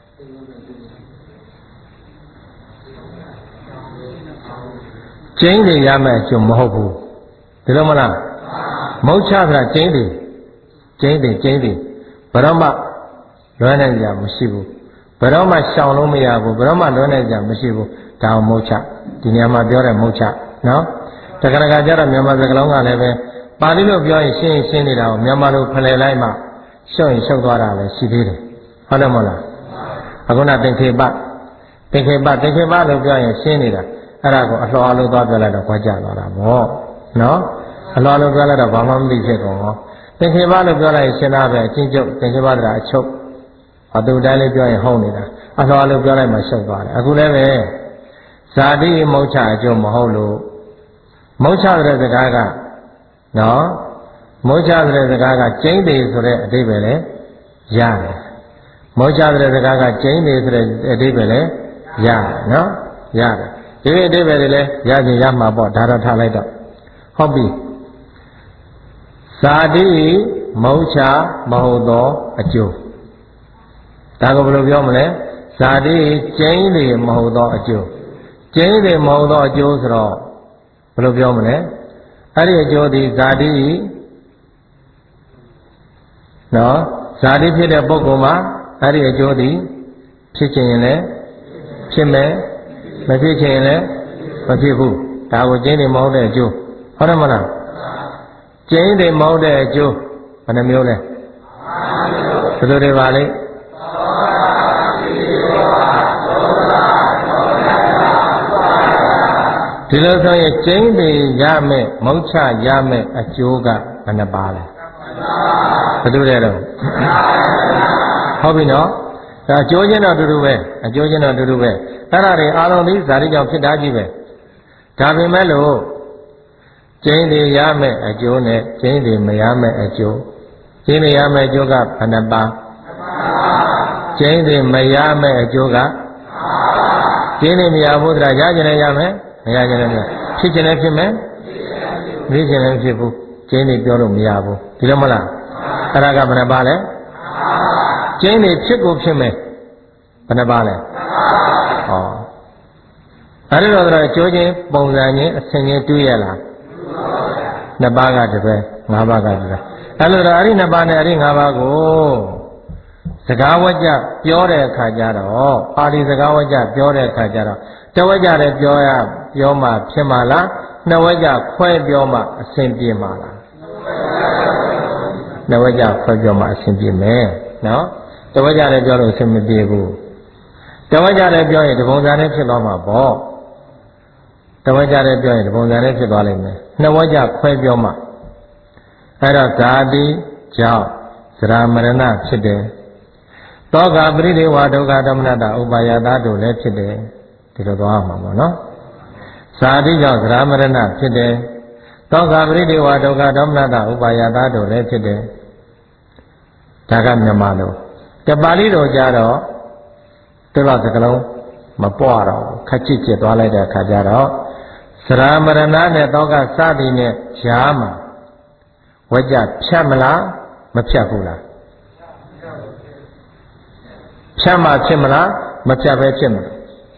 ကျင်းတယ်ရမယ်အကျိုးမဟုတ်ဘူးဒီလိုမလားမုတ်ချဆိုတာကျင်းတယ်ကျင်းတယ်ကျင်းတယ်ဘယ်တော့မှလွဲနိုင်ကြမရှိဘူးဘယ်တော့မှရှောင်လို့မရဘူးဘယ်တော့မှလွဲနိုင်ကြမရှိဘူးဒါအောင်မုတ်ချဒီနေရာမှာပြောတဲ့မုတ်ချနော်တခါတခါကျတော့မြန်မာစကားလုံးကလည်းပဲပါဠိလိုပြောရင်ရှင်းရှင်းနေတာကိုမြန်မာလိုဖလှယ်လိုက်မှရှုပ်ရင်ရှုပ်သွားတာပဲရှိသေးတယ်ဟုတ်တယ်မဟုတ်လားအခုနသင်္ခေပသင်္ခေပသင်္ခေပလို့ပြောရင်ရှင်းနေတာအဲ့ဒါကိုအလှော်လို့သွားပြောလိုက်တော့ခွာကြသွားတာပေါ့နော်အလှော်လို့ပြောလိုက်တော့ဘာမှမသိဖြစ်ကုန်ရောသင်္ခေပလို့ပြောလိုက်ရှင်းတာပဲအချင်းချုပ်သင်္ခေပတရားအချုပ်အတူတိုင်းလေးပြောရင်ဟုတ်နေတာအလှော်လို့ပြောလိုက်မှရှုပ်သွားတယ်အခုလည်းပဲဇာတိမုတ်ချအကျိုးမဟုတ်လို့မုတ်ချတဲ့စကားကနော်မုတ်ချတဲ့စကားကကျိန်းတယ်ဆိုတဲ့အဓိပ္ပာယ်လေရတယ်မုတ်ချတဲ့စကားကကျိန်းတယ်ဆိုတဲ့အဓိပ္ပာယ်လေရတယ်နော်ရတယ်ဒီအဓိပ္ပာယ်တွေလည်းရခြင်းရမှာပေါ့ဒါတော့ထားလိုက်တော့ဟုတ်ပြီဇာတိမုတ်ချမဟုတ်သောအကျိုးဒါကဘယ်လိုပြောမလဲဇာတိကျိန်းတယ်မဟုတ်သောအကျိုးကျိန်းတယ်မဟုတ်သောအကျိုးဆိုတော့ဘယ်လိုပြောမလဲအဲ့ဒီအကျိုးဒီဇာတိနော်ဇာတိဖြစ်တဲ့ပုဂ္ဂိုလ်မှာအဲ့ဒီအကျိုးဒီဖြစ်ခြင်းရင်လည်းဖြစ်မယ်မဖြစ်ခြင်းရင်လည်းမဖြစ်ဘူးဒါကိုကျိန်းတယ်မဟုတ်တဲ့အကျိုးဟုတ်တယ်မလားကျိန်းတယ်မဟုတ်တဲ့အကျိုးဘယ်နှမျိုးလဲဘယ်လိုတွေပါလဲဒီလိုဆိုရင်ကျိန်းတယ်ရမယ်မုတ်ချရမယ်အကျိုးကဘယ်နှပါလဲဘယ်လိုလဲတော့ဟုတ်ပြီနော်ဒါအကျိုးချင်းတော့အတူတူပဲအကျိုးချင်းတော့အတူတူပဲအဲ့ဒါတွေအားလုံးဒီဇာတိကြောင့်ဖြစ်တာကြီးပဲဒါပေမဲ့လို့ကျိန်းတယ်ရမယ်အကျိုးနဲ့ကျိန်းတယ်မရမယ်အကျိုးကျိန်းတယ်ရမယ်အကျိုးကဘယ်နှပါကျိန်းတယ်မရမယ်အကျိုးကကျိန်းတယ်မရဘူးတရားရကြတယ်ရမယ်မရကြတယ်မရဖြစ်ခြင်းလည်းဖြစ်မယ်မဖြစ်ခြင်းလည်းဖြစ်ဘူးကျိန်းတယ်ပြောလို့မရဘူးဒီလိုမလားအဲ့ဒါကဘယ်နှပါလဲကျိန်းတယ်ဖြစ်ကိုဖြစ်မယ်ဘယ်နှပါလဲဟောအဲ့ဒီတော့တော့ကျိုးချင်းပုံစံချင်းအဆင်ချင်းတူးရလားနှစ်ပါးကတပည့်ငါးပါးကတပည့်အဲ့လိုတော့အဲ့ဒီနှစ်ပါးနဲ့အဲ့ဒီငါးပါးကိုစကားဝကြပြောတဲ့အခါကျတော့ပါဠိစကားဝကြပြောတဲ့အခါကျတော့တဝကြလည်းပြောရပြောမှဖြစ်မှာလားနှစ်ဝကြခွဲပြောမှအဆင်ပြေမှာလားနှစ်ဝကြခွဲပြောမှအဆင်ပြေမယ်နော်တဝကြလည်းပြောလို့အဆင်မပြေဘူးတဝကြလည်းပြောရင်ဒီပုံစံနဲ့ဖြစ်သွားမှာပေါ့တဝကြလည်းပြောရင်ဒီပုံစံနဲ့ဖြစ်သွားလိမ့်မယ်နှစ်ဝကြခွဲပြောမှအဲ့တော့ဇာတိကြောင့်သရမရဏဖြစ်တယ်တောကပရိဒေဝဒုက္ခဒေါမနတဥပါယတာတို့လည်းဖြစ်တယ်ဒီလိုသွားမှာပေါ့နော်ဇာတိကြောင့်သရမရဏဖြစ်တယ်တောကပရိဒေဝဒုက္ခဒေါမနတဥပါယတာတို့လည်းဖြစ်တယ်ဒါကမြန်မာလိုတပါဠိတော်ကြတော့ဒီလိုစကလုံးမပွားတော့ခက်ချစ်ချစ်သွားလိုက်တဲ့အခါကျတော့သရမရဏနဲ့တောကစသည်နဲ့ဈာမှာဝကြဖြတ်မလားမဖြတ်ဘူးလားဖြတ်မှဖြစ်မလားမဖြတ်ပဲဖြစ်မလား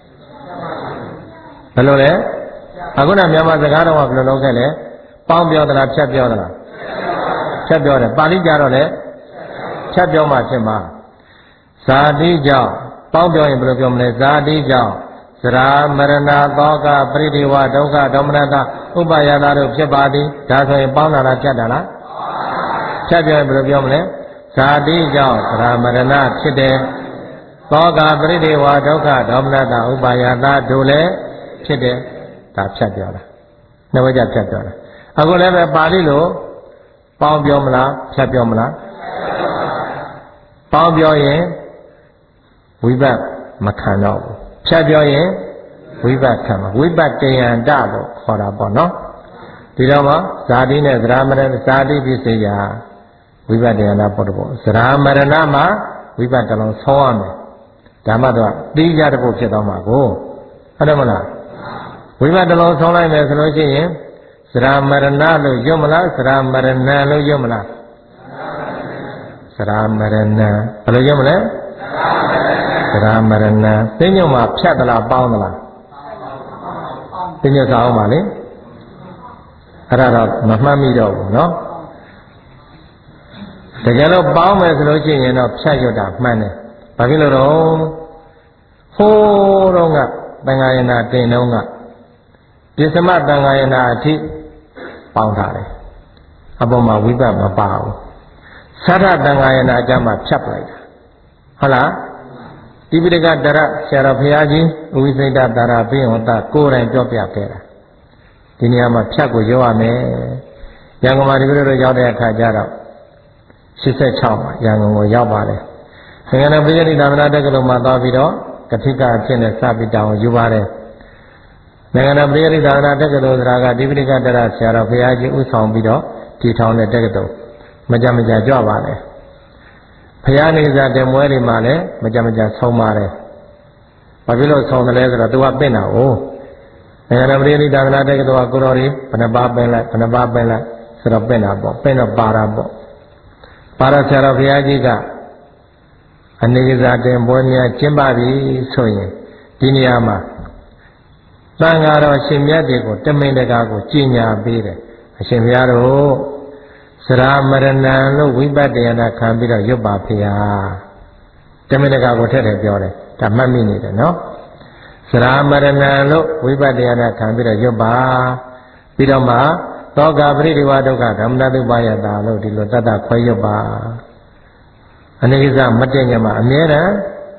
ဘယ်လိုလဲအခုနမြန်မာစကားတော်ကဘယ်လိုလုပ်ခဲ့လဲပေါင်းပြောသလားဖြတ်ပြောသလားဖြတ်ပြောတယ်ပါဠိကြတော့လေဖြတ်ပြောမှဖြစ်မှာဇာတိကြောင့်ပေါင်းပြောရင်ဘယ်လိုပြောမလဲဇာတိကြောင့်သရမရဏသောကပရိဒေဝဒုက္ခဒေါမနတဥပါယတာတို့ဖြစ်ပါသည်ဒါဆိုရင်ပေါင်းတာလားဖြတ်တာလားဖြတ်ပြောရင်ဘယ်လိုပြောမလဲဇာတိကြောင့်သရမရဏဖြစ်တယ်သောကပရိဒေဝဒုက္ခဒေါမနတဥပါယတာတို့လည်းဖြစ်တယ်ဒါဖြတ်ပြောတာနှစ်ဝကြဖြတ်ပြောတာအခုလည်းပဲပါဠိလိုပေါင်းပြောမလားဖြတ်ပြောမလားပေါင်းပြောရင်ဝိပတ်မခံတော့ဘူးဖြတ်ပြောရင်ဝိပတ်ခံမှာဝိပတ်တယံတလို့ခေါ်တာပေါ့နော်ဒီတော့မှဇာတိနဲ့သရမရဏဇာတိဖြစ်စေရာဝိပတ်တယံတပေါ့တော့သရမရဏမှာဝိပတ်တလုံးဆုံးရမယ်ဒါမှတော့တိကြတဲ့ဖို့ဖြစ်သွားမှာကိုဟုတ်တယ်မလားဝိပတ်တလုံးဆုံးလိုက်မယ်ဆိုလို့ရှိရင်သရမရဏလို့ရွတ်မလားသရမရဏလို့ရွတ်မလားသရမရဏဘယ်လိုရွတ်မလဲသရမရဏသိညုံမှာဖြတ်သလားပေါင်းသလားသိညုံစားအောင်ပါလေအဲ့ဒါတော့မမှတ်မိတော့ဘူးเนาะတကယ်လို့ပေါင်းမယ်ဆိုလို့ရှိရင်တော့ဖြတ်ရွတ်တာမှန်တယ်ဘာဖြစ်လို့တော့ဟိုးတော့ကသံဃာယနာတင်တော့ကပြစ္စမသံဃာယနာအထိပေါင်းထားတယ်အပေါ်မှာဝိပတ်မပါဘူးသတ္တသံဃာယနာအကြမှာဖြတ်ပလိုက်တာဟုတ်လားတိပိဋကတရဆရာတော်ဘုရားကြီးဥဝိစိတ္တတာရာဘိဝန္တကိုယ်တိုင်ပြောပြခဲ့တာဒီနေရာမှာဖြတ်ကိုရောရမယ်ရန်ကုန်မှာဒီလိုလိုရောက်တဲ့အခါကျတော့ရှစ်ဆယ့်ခြောက်မှာရန်ကုန်ကိုရောက်ပါတယ်သင်္ကန်းပရိယတိသာသနာတက္ကသိုလ်မှာသွားပြီးတော့ကတိကအဖြစ်နဲ့စပြီးတောင်းယူပါတယ်သင်္ကန်းပရိယတိသာသနာတက္ကသိုလ်ဆိုတာကတိပိဋကတရဆရာတော်ဘုရားကြီးဥဆောင်ပြီးတော့တည်ထောင်တဲ့တက္ကသိုလ်မကြမကြကြွပါတယ်ဘုရားနေစာတင်မွဲတွေမှာလည်းမကြမကြဆုံးပါတယ်ဘာဖြစ်လို့ဆုံးတယ်လဲဆိုတော့သူကပင့်တာ哦သင်္ကန်းပရိယတိသာသနာတက္ကသိုလ်ကကိုတော်တွေဘယ်နှပါပင်လိုက်ဘယ်နှပါပင်လိုက်ဆိုတော့ပင့်တာပေါ့ပင့်တော့ပါတာပေါ့ပါရဆရာတော်ဘုရားကြီးကအနေကစားတင်ပွဲများကျင်းပပြီဆိုရင်ဒီနေရာမှာသံဃာတော်ရှင်မြတ်တွေကိုတမင်တကာကိုကြီးညာပေးတယ်အရှင်ဘုရားတို့စရာမရဏံလို့ဝိပဿနာခံပြီးတော့ရွတ်ပါဖေဟာတမင်တကာကိုထည့်ထည့်ပြောတယ်ဒါမှတ်မိနေတယ်နော်စရာမရဏံလို့ဝိပဿနာခံပြီးတော့ရွတ်ပါပြီးတော့မှသောကပရိဒီဝဒုက္ခဓမ္မနတုပါယတာလို့ဒီလိုတတ်တာခွဲရွတ်ပါအနေကစားမတည့်ညမှာအမြဲတမ်း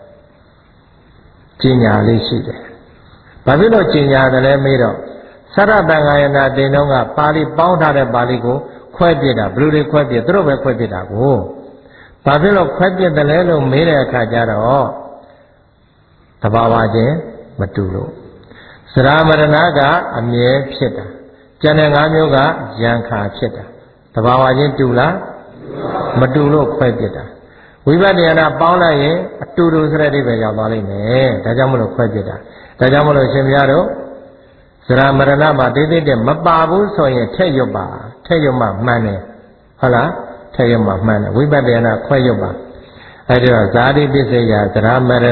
ကျင်ညာလေးရှိတယ်ဘာဖြစ်လို့ကျင်ညာတယ်လဲမေးတော့သရတန်ဃာယနာတင်တော့ကပါဠိပေါင်းထားတဲ့ပါဠိကိုခွဲပြစ်တာဘယ်လိုတွေခွဲပြစ်သူတို့ပဲခွဲပြစ်တာကိုဘာဖြစ်လို့ခွဲပြစ်တယ်လဲလို့မေးတဲ့အခါကျတော့တဘာဝချင်းမတူလို့စရာမရဏကအမြဲဖြစ်တာကျန်တဲ့၅မျိုးကယံခါဖြစ်တာတဘာဝချင်းတူလားမတူလို့ခွဲပြစ်တာဝိပဿနာပေါင်းလိုက်ရင်အတူတူစတဲ့အိပဲရောက်သွားလိမ့်မယ်ဒါကြောင့်မလို့ခွဲပြစ်တာဒါကြောင့်မလို့ရှင်ဘုရားတို့စရာမရဏမှာတိတိတက်မပါဘူးဆိုရင်ထည့်ရွတ်ပါထည့်ရွတ်မှမှန်တယ်ဟုတ်လားထည့်ရွတ်မှမှန်တယ်ဝိပဿနာခွဲရွတ်ပါအဲဒီတော့ဇာတိပစ္စယစရာမရဏ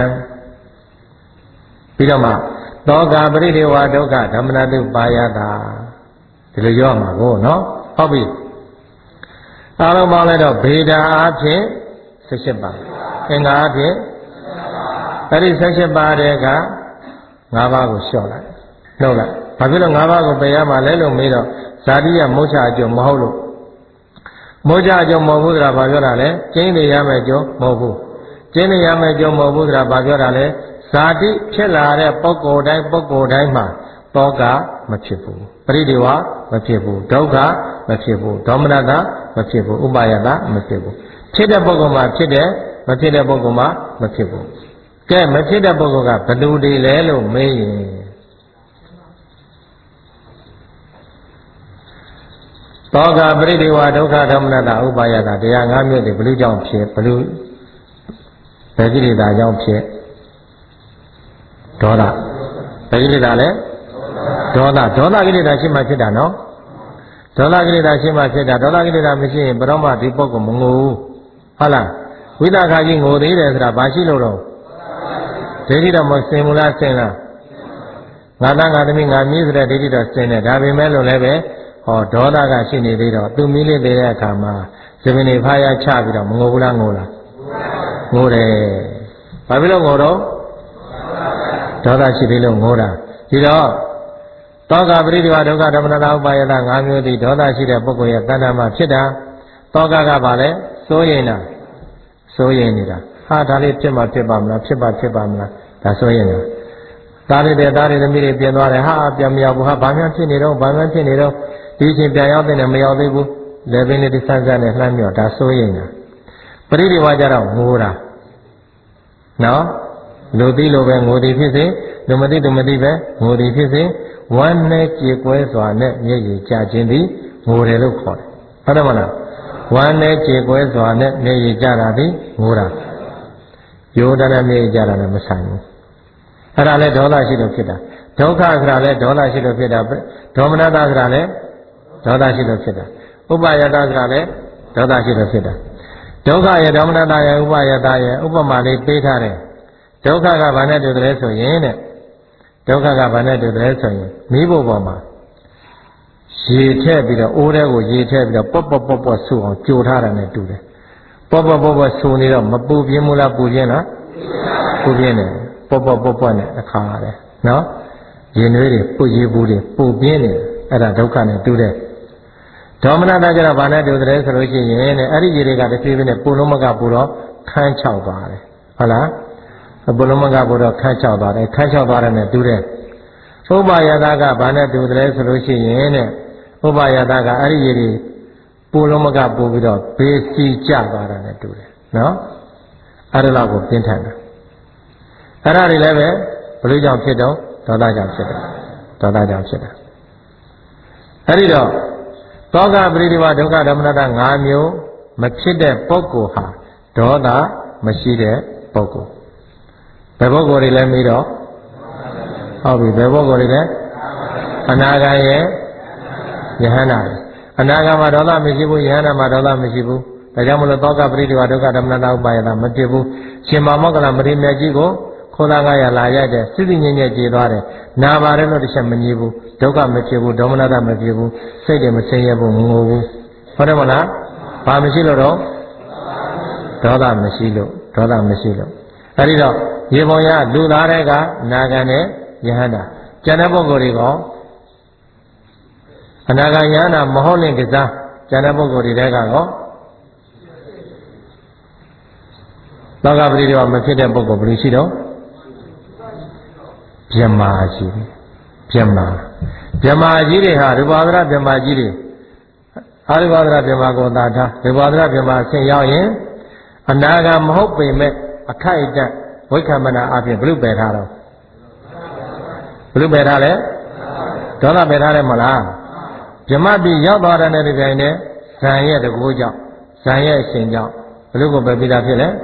ပြီးတော့မှသောကပရိဒေဝဒုက္ခဓမ္မနတုပါယတာဒီလိုပြောမှာကိုနော်ဟုတ်ပြီအားလုံးပေါင်းလိုက်တော့ဗေဒာအဖြစ်၁၈ပါးအင်္ဂါအဖြစ်အဲ့ဒီ၁၈ပါးတဲ့က၅ပါးကိုလျှော့လိုက်နှုတ်လိုက်ဘာဖြစ်လို့၅ပါးကိုပယ်ရမှာလဲလို့မေးတော့ဇာတိယမောချအကျိုးမဟုတ်လို့မောချအကျိုးမဟုတ်ဘူးဆိုတာဘာပြောတာလဲကျင်းနေရမယ်အကျိုးမဟုတ်ဘူးကျင်းနေရမယ်အကျိုးမဟုတ်ဘူးဆိုတာဘာပြောတာလဲဇာတိဖြစ်လာတဲ့ပုဂ္ဂိုလ်တိုင်းပုဂ္ဂိုလ်တိုင်းမှာတောကမဖြစ်ဘူးပရိဒီဝမဖြစ်ဘူးဒုက္ခမဖြစ်ဘူးဒေါမနတမဖြစ်ဘူးဥပါယတမဖြစ်ဘူးဖြစ်တဲ့ပုဂ္ဂိုလ်မှာဖြစ်တယ်မဖြစ်တဲ့ပုဂ္ဂိုလ်မှာမဖြစ်ဘူးကဲမဖြစ်တဲ့ပုဂ္ဂိုလ်ကဘယ်သူတွေလဲလို့မေးရင်တောကပရိဒီဝဒုက္ခဒေါမနတဥပါယတတရား၅မျိုးတွေဘယ်လိုကြောင့်ဖြစ်ဘယ်လိုဘယ်ကိလေသာကြောင့်ဖြစ်ဒေါသဘယ်ကိလေသာလဲဒေါသဒေါသကိလေသာရှိမှဖြစ်တာနော်ဒေါသကိလေသာရှိမှဖြစ်တာဒေါသကိလေသာမရှိရင်ဘယ်တော့မှဒီပုဂ္ဂိုလ်မငိုဘူးဟုတ်လားဝိသခာကြီးငိုသေးတယ်ဆိုတာဘာရှိလို့တော့ဒိဋ္ဌိတော့မစင်ဘူးလားစင်လားငါသားငါသမီးငါမြည်ဆိုတဲ့ဒိဋ္ဌိတော့စင်တယ်ဒါပေမဲ့လို့လည်းပဲဟောဒေါသကရှိနေသေးတော့သူမီးလေးသေးတဲ့အခါမှာဇမင်းနေဖားရချပြီးတော့မငိုဘူးလားငိုလားငိုတယ်ဘာဖြစ်လို့ငိုတော့ဒေါသရှိသေးလို့ငိုတာဒီတော့တောကပရိဒီဝဒုက္ခဓမ္မနတဥပါယတ၅မျိုးသည်ဒေါသရှိတဲ့ပုဂ္ဂိုလ်ရဲ့တဏ္ဍာမှာဖြစ်တာတောကကဘာလဲစိုးရင်တာစိုးရင်နေတာဟာဒါလေးဖြစ်မှဖြစ်ပါမလားဖြစ်ပါဖြစ်ပါမလားဒါစိုးရင်တာသားရတဲ့သားရသမီးတွေပြင်သွားတယ်ဟာပြန်မရောက်ဘူးဟာဘာမှဖြစ်နေတော့ဘာမှဖြစ်နေတော့ဒီအချိန်ပြန်ရောက်တဲ့နဲ့မရောက်သေးဘူးလက်ပင်လေးတစ်ဆန်းဆန်းနဲ့လှမ်းမြော့ဒါစိုးရင်တာပရိဒီဝကြတော့ငိုတာနော်လူသိလို့ပဲငိုသည်ဖြစ်စေလူမသိသူမသိပဲငိုသည်ဖြစ်စေဝမ်းနဲ့ကြေကွဲစွာနဲ့မျက်ရည်ကျခြင်းသည်ငိုတယ်လို့ခေါ်တယ်ဟုတ်တယ်မလားဝမ်းနဲ့ကြေကွဲစွာနဲ့မျက်ရည်ကျတာသည်ငိုတာယောဒနာမျက်ရည်ကျတာလည်းမဆိုင်ဘူးအဲ့ဒါလည်းဒေါသရှိလို့ဖြစ်တာဒုက္ခဆိုတာလည်းဒေါသရှိလို့ဖြစ်တာဒေါမနတဆိုတာလည်းဒေါသရှိလို့ဖြစ်တာဥပါယတဆိုတာလည်းဒေါသရှိလို့ဖြစ်တာဒုက္ခရဲ့ဒေါမနတရဲ့ဥပါယတရဲ့ဥပမာလေးပေးထားတယ်ဒုက္ခကဘာနဲ့တူတယ်ဆိုရင်တဲ့ဒုက္ခကဘာနဲ့တူတယ်ဆိုရင်မိဖို့ပေါ်မှာရေထည့်ပြီးတော့အိုးထဲကိုရေထည့်ပြီးတော့ပေါ့ပေါ့ပေါ့ပေါ့ဆူအောင်ကြိုထားတာနဲ့တူတယ်ပေါ့ပေါ့ပေါ့ပေါ့ဆူနေတော့မပူပြင်းဘူးလားပူပြင်းလားပူပြင်းတယ်ပေါ့ပေါ့ပေါ့ပေါ့နဲ့အခါရတယ်နော်ရင်နွေးတွေပူရေဘူးတွေပူပြင်းနေအဲ့ဒါဒုက္ခနဲ့တူတယ်ဒေါမနတကျတော့ဘာနဲ့တူတယ်ဆိုလို့ရှိရင်တဲ့အဲ့ဒီရေတွေကတစ်ဖြည်းဖြည်းနဲ့ပူလို့မကပူတော့ခန်းချောက်သွားတယ်ဟုတ်လားခဘုလုံးမကဘုတော့ခန်းချောက်သွားတယ်ခန်းချောက်သွားတယ်နဲ့တူတယ်ဥပယတာကဘာနဲ့တူတယ်ဆိုလို့ရှိရင်တဲ့ဥပယတာကအဲ့ဒီရည်ကြီးဘုလုံးမကပို့ပြီးတော့ဘေးစီကျသွားတာနဲ့တူတယ်နော်အဲ့ဒါလောက်ကိုပြင်းထန်တယ်အဲ့ဒါတွေလည်းပဲဘလို့ကြောင့်ဖြစ်တော့ဒေါသကြောင့်ဖြစ်တယ်ဒေါသကြောင့်ဖြစ်တယ်အဲ့ဒီတော့သောကပရိဒီဝဒုက္ခဓမ္မနာ၅မျိုးမဖြစ်တဲ့ပုဂ္ဂိုလ်ဟာဒေါသမရှိတဲ့ပုဂ္ဂိုလ်ဘယ်ပုဂ္ဂိုလ်တွေလဲမေးတော့ဟုတ်ပြီဘယ်ပုဂ္ဂိုလ်တွေလဲအနာဂံရဲ့ယဟန္တာအနာဂံမှာဒေါသမရှိဘူးယဟန္တာမှာဒေါသမရှိဘူးဒါကြောင့်မလို့သောကပရိဒီဝဒုက္ခဓမ္မနာဥပါယတာမဖြစ်ဘူးရှင်မောက္ကလမထေရမြတ်ကြီးကိုခိုးသားကားရလာရတဲ့စိစိညင်ညက်ကြည်သွားတယ်နာပါတယ်လို့တစ်ချက်မငြီးဘူးဒုက္ခမဖြစ်ဘူးဒေါမနတမဖြစ်ဘူးစိတ်တွေမဆင်းရဲဘူးငိုဘူးဟုတ်တယ်မလားဘာမရှိလို့တော့ဒေါသမရှိလို့ဒေါသမရှိလို့အဲဒီတော့ရေပုံရလူသားတွေကနာဂံနဲ့ယဟန္တာကျန်တဲ့ပုဂ္ဂိုလ်တွေကအနာဂံယဟန္တာမဟုတ်ရင်ကစားကျန်တဲ့ပုဂ္ဂိုလ်တွေတဲကတော့သောကပရိဒီဝမဖြစ်တဲ့ပုဂ္ဂိုလ်ဘယ်လိုရှိတော့ဗြဟ္မာရှိတယ်ဗြဟ္မာဗြဟ္မာကြီးတွေဟာရူပဝဒရဗြဟ္မာကြီးတွေအာရူပဝဒရဗြဟ္မာကိုသာထားရူပဝဒရဗြဟ္မာဆင့်ရောက်ရင်အနာဂံမဟုတ်ပေမဲ့အခိုက်အတန့်ဝိက္ခမနာအပြင်ဘုလူပယ်ထားတော့ဘုလူပယ်ထားလဲဒေါသပယ်ထားတယ်မလားဗြဟ္မာပြည်ရောက်သွားတဲ့ဒီတိုင်းနဲ့ဇံရဲ့တကူကြောင့်ဇံရဲ့အရှင်ကြောင့်ဘုလူကိုပယ်ပြီးသားဖြစ်လဲ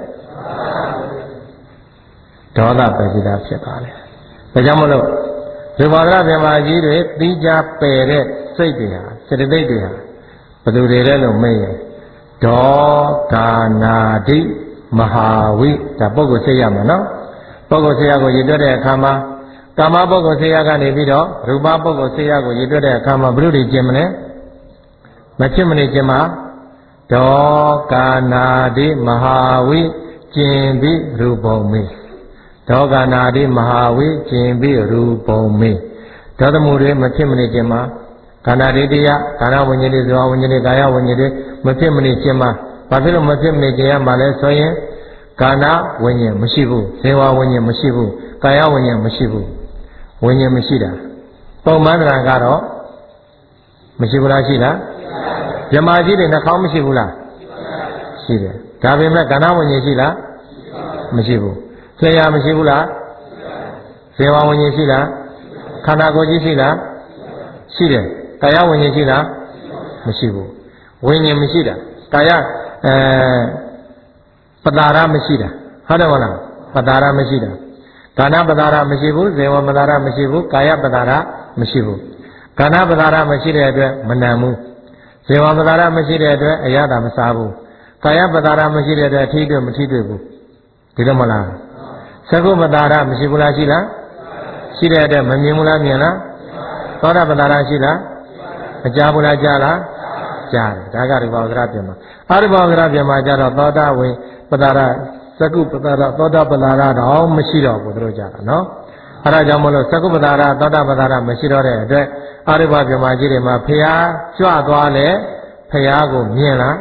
ဒေါသပယ်ပြီးသားဖြစ်ပါလေဒါကြောင့်မလို့ဒီဘာသာဗြဟ္မာကြီးတွေသီးခြားပယ်တဲ့စိတ်တွေဟာစေတသိက်တွေဟာဘယ်သူတွေလဲလို့မေးရင်ဒေါကာနာတိမဟာဝိဒါပုဂ္ဂိုလ်စိတ်ရမှာနော်ပုဂ္ဂိုလ်စိတ်ရကိုရည်တွက်တဲ့အခါမှာကာမပုဂ္ဂိုလ်စိတ်ရကနေပြီးတော့ရူပပုဂ္ဂိုလ်စိတ်ရကိုရည်တွက်တဲ့အခါမှာဘုရုတွေကျင်မလဲမဖြစ်မနေကျင်မှာဒေါကာနာတိမဟာဝိကျင်ပြီးရူပုံမေဒေါကနာတိမဟာဝိကျင်ပြီးရူပုံမေဒေါသမှုတွေမဖြစ်မနေကျင်မှာခန္ဓာတွေတရားခန္ဓာဝိညာဉ်တွေဇောဝိညာဉ်တွေကာယဝိညာဉ်တွေမဖြစ်မနေကျင်မှာဘာဖြစ်လို့မဖြစ်မနေကျင်ရမှာလဲဆိုရင်ခန္ဓာဝိညာဉ်မရှိဘူးဇေဝဝိညာဉ်မရှိဘူးကာယဝိညာဉ်မရှိဘူးဝိညာဉ်မရှိတာပုံမှန်တရံကတော့မရှိဘူးလားရှိလားဗြဟ္မာကြီးတွေနှာခေါင်းမရှိဘူးလားရှိတယ်ဒါပေမဲ့ခန္ဓာဝိညာဉ်ရှိလားမရှိဘူးဆရာမရှိဘူးလားဇေဝဝိညာဉ်ရှိလားခန္ဓာကိုယ်ကြီးရှိလားရှိတယ်ကာယဝိညာဉ်ရှိလားမရှိဘူးဝိညာဉ်မရှိတာကာယအဲပတာရမရှိတာဟုတ်တယ်မလားပတာရမရှိတာကာဏပတာရမရှိဘူးဇေဝပတာရမရှိဘူးကာယပတာရမရှိဘူးကာဏပတာရမရှိတဲ့အတွက်မနံဘူးဇေဝပတာရမရှိတဲ့အတွက်အရသာမစားဘူးကာယပတာရမရှိတဲ့အတွက်အထီးတွေ့မထီးတွေ့ဘူးဒီလိုမလားသကုပတာရမရှိဘူးလားရှိလားရှိတဲ့အတွက်မမြင်ဘူးလားမြင်လားသောတာပတာရရှိလားမကြားဘူးလားကြားလားကြားတယ်ဒါကရူပဝဒရပြန်မှာအရူပဝဒရပြန်မှာကျတော့သောတာဝိပတာရသကုပတာရသောတာပတာရတော့မရှိတော့ဘူးတို့ကြတာနော်အဲဒါကြောင့်မလို့သကုပတာရသောတာပတာရမရှိတော့တဲ့အတွက်အရူပပြန်မှာကြီးတွေမှာဖျားကြွသွားလေဖျားကိုမြင်လား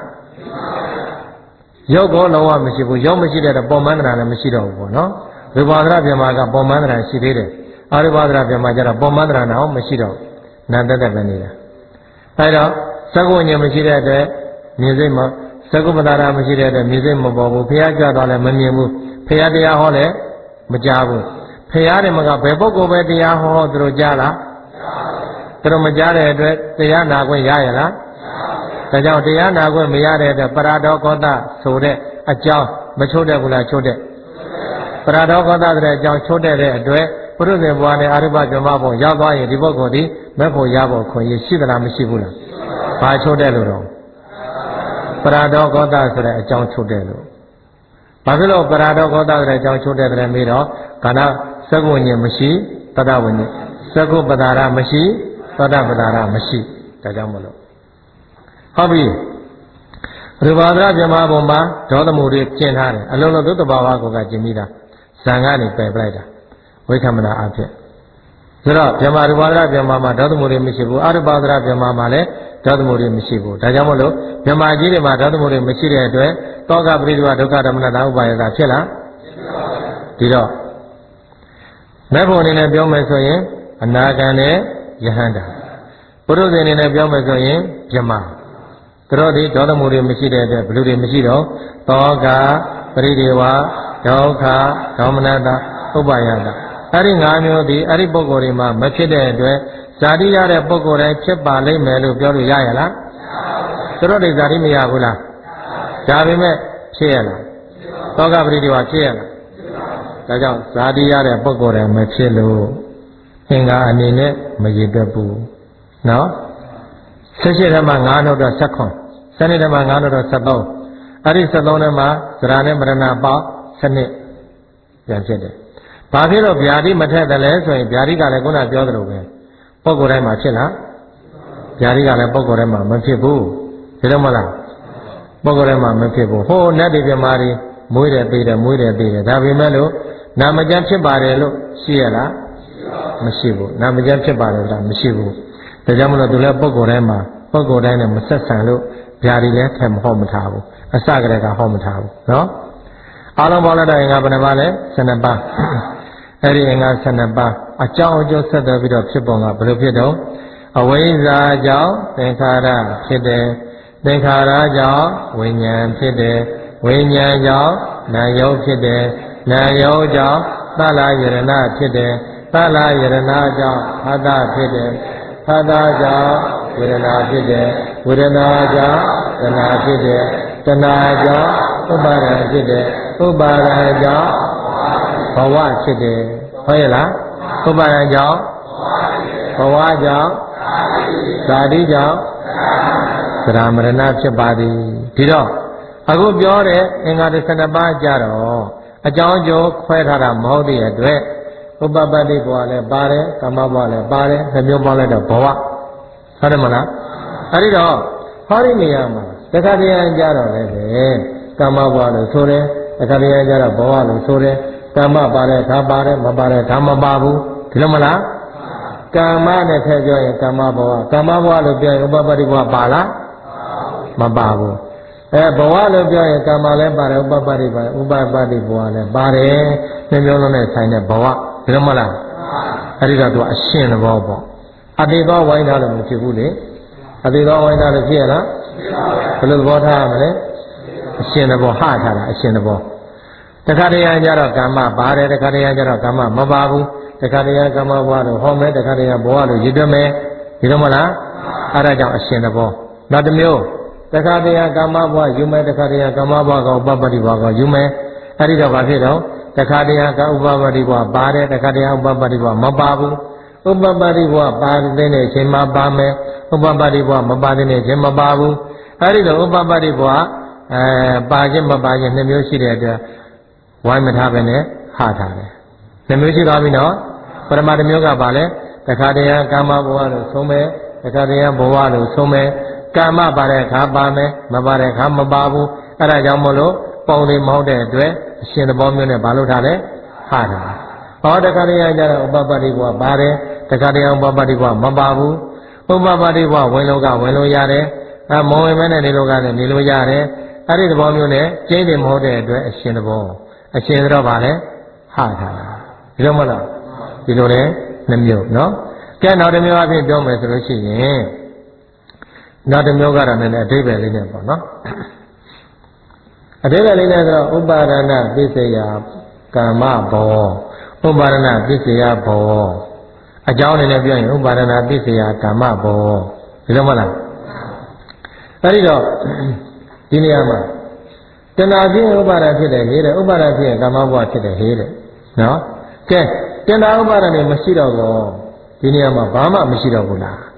ရုပ်ကောလုံးဝမရှိဘူးရုပ်မရှိတဲ့ပုံမှန်တရားလည်းမရှိတော့ဘူးပေါ့နော်ရူပဝဒရပြန်မှာကပုံမှန်တရားရှိသေးတယ်အရူပဝဒရပြန်မှာကျတော့ပုံမှန်တရားတော့မရှိတော့နာတက်တက်ပဲနေတာအဲဒါသကုဉ္ဉ္မရှိတဲ့အတွက်မြင်စိတ်မသကုပတာရမရှိတဲ့အတွက်မြင်စိတ်မပေါ်ဘူးဖျားကြသွားလည်းမမြင်ဘူးဖျားတရားဟောလည်းမကြားဘူးဖျားတယ်မကဘယ်ပုဂ္ဂိုလ်ပဲတရားဟောသူတို့ကြားလားသူတို့မကြားတဲ့အတွက်တရားနာခွင့်ရရလားဒါကြောင့်တရားနာခွင့်မရတဲ့အတွက်ပရာဒေါကောသဆိုတဲ့အကြောင်းမချိုးတဲ့ဘူးလားချိုးတဲ့ပရာဒေါကောသဆိုတဲ့အကြောင်းချိုးတဲ့တဲ့အတွက်ပုရုဇဉ်ဘဝနဲ့အရုပဇမဘုံရောက်သွားရင်ဒီပုဂ္ဂိုလ်ဒီမဲ့ဖို့ရဖို့ခွင့်ရရှိသလားမရှိဘူးလားဘာချိုးတဲ့လို့တော့ပရာဒေါကောသဆိုတဲ့အကြောင်းချိုးတဲ့လို့ဘာဖြစ်လို့ပရာဒေါကောသဆိုတဲ့အကြောင်းချိုးတဲ့တယ်မေးတော့ခန္ဓာသက္ကုဉ္ဉ္မရှိတတဝိညာဉ်သက္ကုပတာရမရှိသောတာပတာရမရှိဒါကြောင့်မလို့ဟုတ်ပြီရူပဝဒရဗြဟ္မာဘုံမှာဒေါသမှုတွေကျင်ထားတယ်အလုံးလုံးသုတ္တဘာဝကိုကကျင်ပြီးတာဇံကနေပယ်ပလိုက်တာဝိက္ခမနာအဖြစ်ဆိုတော့ဗြဟ္မာရူပဝဒရဗြဟ္မာမှာဒေါသမှုတွေမရှိဘူးအရူပဝဒရဗြဟ္မာမှာလည်းဒေါသမှုတွေမရှိဘူးဒါကြောင့်မလို့ဗြဟ္မာကြီးတွေမှာဒေါသမှုတွေမရှိတဲ့အတွက်တောကပရိဒီဝဒုက္ခဓမ္မနာဥပါယတာဖြစ်လားဒီတော့မဲ့ဖို့အနေနဲ့ပြောမယ်ဆိုရင်အနာဂံနဲ့ယဟန္တာပုရုဇဉ်အနေနဲ့ပြောမယ်ဆိုရင်ဗြဟ္မာသူတို့ဒီဒေါသမူတွေမရှိတဲ့အတွက်ဘလူတွေမရှိတော့သောကပရိဒေဝဒုက္ခဒေါမနတဥပယတအဲ့ဒီ၅မျိုးဒီအဲ့ဒီပုဂ္ဂိုလ်တွေမှာမဖြစ်တဲ့အတွက်ဇာတိရတဲ့ပုဂ္ဂိုလ်တိုင်းဖြစ်ပါလိမ့်မယ်လို့ပြောလို့ရရလားသူတို့တွေဇာတိမရဘူးလားဒါပေမဲ့ဖြစ်ရလားသောကပရိဒေဝဖြစ်ရလားဒါကြောင့်ဇာတိရတဲ့ပုဂ္ဂိုလ်တွေမဖြစ်လို့အင်္ဂါအနေနဲ့မရည်တွက်ဘူးနော်ဆက်ရှိတယ်မှာ၅နှုတ်တော့၁၇စနစ်တယ်မှာ၅နှုတ်တော့၁၃အဲ့ဒီ၁၃ထဲမှာသရနဲ့မရဏပေါင်းစနစ်ပြန်ဖြစ်တယ်ဘာဖြစ်လို့ဗျာတိမထက်တယ်လဲဆိုရင်ဗျာတိကလည်းခုနပြောသလိုပဲပုဂ္ဂိုလ်တိုင်းမှာဖြစ်လားဗျာတိကလည်းပုဂ္ဂိုလ်တိုင်းမှာမဖြစ်ဘူးဒါတော့မလားပုဂ္ဂိုလ်တိုင်းမှာမဖြစ်ဘူးဟိုနတ်တွေပြမာတွေမွေးတယ်ပေးတယ်မွေးတယ်ပေးတယ်ဒါပေမဲ့လို့နာမကျမ်းဖြစ်ပါတယ်လို့ရှိရလားမရှိဘူးနာမကျမ်းဖြစ်ပါတယ်ဆိုတာမရှိဘူးဒါကြောင့်မလို့သူလည်းပုဂ္ဂိုလ်တိုင်းမှာပုဂ္ဂိုလ်တိုင်းနဲ့မဆက်ဆံလို့ဗျာတိလည်းထက်မဟုတ်မထားဘူးအစကတည်းကဟောမထားဘူးနော်အားလုံးပေါင်းလိုက်တဲ့အင်္ဂါဘယ်နှပါလဲ၁၂ပါးအဲ့ဒီအင်္ဂါ၁၂ပါးအကြောင်းအကျိုးဆက်သွယ်ပြီးတော့ဖြစ်ပုံကဘယ်လိုဖြစ်တော့အဝိဇ္ဇာကြောင့်သင်္ခါရဖြစ်တယ်သင်္ခါရကြောင့်ဝိညာဉ်ဖြစ်တယ်ဝိညာဉ်ကြောင့်နာယုတ်ဖြစ်တယ်နာယုတ်ကြောင့်သလယရဏဖြစ်တယ်သလယရဏကြောင့်ဖသဖြစ်တယ်ဖသကြောင့်ဝေဒနာဖြစ်တယ်ဝေဒနာကြောင့်တဏှာဖြစ်တယ်တဏှာကြောင့်ဥပါဒံဖြစ်တယ်ဥပါဒံကြောင့်ဘဝဖြစ်တယ်ဟုတ်ရဲ့လားဥပါဒံကြောင့်ဘဝကြောင့်ဇာတိကြောင့်သရမရဏဖြစ်ပါသည်ဒီတော့အခုပြောတဲ့အင်္ဂါ၁၂ပါးကြတော့အကြောင်းအကျိုးခွဲထားတာမဟုတ်တဲ့အတွက်ဥပပတ္တိဘဝလည်းပါတယ်ကာမဘဝလည်းပါတယ်နှမျိုးပေါင်းလိုက်တော့ဘဝဟုတ်တယ်မလားအဲ့ဒီတော့ဟောဒီနေရာမှာတခါတည်းအကြတော့လည်းပဲကာမဘဝလို့ဆိုတယ်တခါတည်းအကြတော့ဘဝလို့ဆိုတယ်ကာမပါတယ်ဓာပါတယ်မပါတယ်ဓာမပါဘူးဒီလိုမလားကာမနဲ့ထည့်ပြောရင်ကာမဘဝကာမဘဝလို့ပြောရင်ဥပပတ္တိဘဝပါလားမပါဘူးအဲဘဝလို့ပြောရင်ကာမလည်းပါတယ်ဥပပတ္တိပါဥပပတ္တိဘဝလည်းပါတယ်နှမျိုးလုံးနဲ့ဆိုင်တဲ့ဘဝဒီလိုမလားအဲ့ဒီတော့သူအရှင်သဘောပေါ့အတေသောဝိုင်းထားလို့မဖြစ်ဘူးလေအတေသောဝိုင်းထားလို့ဖြစ်ရလားဘယ်လိုသဘောထားရမလဲအရှင်သဘောဟထားတာအရှင်သဘောတခါတည်းကျတော့ကာမပါတယ်တခါတည်းကျတော့ကာမမပါဘူးတခါတည်းကာမဘဝလို့ဟောမယ်တခါတည်းဘဝလို့ရည်တွက်မယ်ဒီလိုမလားအဲ့ဒါကြောင့်အရှင်သဘောနောက်တစ်မျိုးတခါတည်းကာမဘဝယူမယ်တခါတည်းကာမဘဝကဥပပတ္တိဘဝကယူမယ်အဲ့ဒီတော့ဘာဖြစ်တော့တခါတည်းကဥပပတ္တိဘဝပါတယ်တခါတည်းဥပပတ္တိဘဝမပါဘူးဥပပတ္တိဘဝပါတဲ့အချိန်မှာပါမယ်ဥပပတ္တိဘဝမပါတဲ့အချိန်မပါဘူးအဲ့ဒီတော့ဥပပတ္တိဘဝအဲပါခြင်းမပါခြင်းနှစ်မျိုးရှိတဲ့အတွက်ဝိုင်းမထားပဲနဲ့ဟထားတယ်နှစ်မျိုးရှိသွားပြီနော်ပရမတမျိုးကပါလဲတခါတည်းကာမဘဝလို့ဆုံးမယ်တခါတည်းဘဝလို့ဆုံးမယ်ကာမပါတဲ့ခါပါမယ်မပါတဲ့ခါမပါဘူးအဲ့ဒါကြောင့်မလို့ပုံလေးမဟုတ်တဲ့အတွက်အရှင်သဘောမျိုးနဲ့ဘာလို့ထားလဲဟထားတယ်ဟောတခါတည်းကျတော့ဥပပတ္တိဘဝပါတယ်တခါတည်းဥပပတ္တိဘဝမပါဘူးဥပပတ္တိဘဝဝင်လို့ကဝင်လို့ရတယ်အဲမဝင်မဲနဲ့နေလို့ကလည်းနေလို့ရတယ်အဲ့ဒီသဘောမျိုးနဲ့ကျင်းတယ်မဟုတ်တဲ့အတွက်အရှင်သဘောအရှင်တော့ဗာလဲဟထားတာဒီလိုမလားဒီလိုလဲနှမျိုးနော်ကဲနောက်တစ်မျိုးအဖြစ်ပြောမယ်ဆိုလို့ရှိရင်နောက်တစ်မျိုးကတော့နည်းနည်းအဓိပ္ပာယ်လေးနဲ့ပေါ့နော်အဓိပ္ပာယ်လေးနဲ့ဆိုတော့ဥပါဒနာပစ္စယကာမဘောဥပါဒနာပစ္စယဘောအကြောင်းအနေနဲ့ပြောရင်ဥပါဒနာပစ္စယကာမဘောဒီလိုမလားအဲ့ဒီတော့ဒီနေရာမှာတဏှာဖြစ်ဥပါဒာဖြစ်တယ်ဟေးတဲ့ဥပါဒာဖြစ်ရင်ကာမဘဝဖြစ်တယ်ဟေးတဲ့နော်ကဲတဏှာဥပါဒာနဲ့မရှိတော့ဘူးဒီနေရာမှာဘာမှမရှိတော့ဘူးလား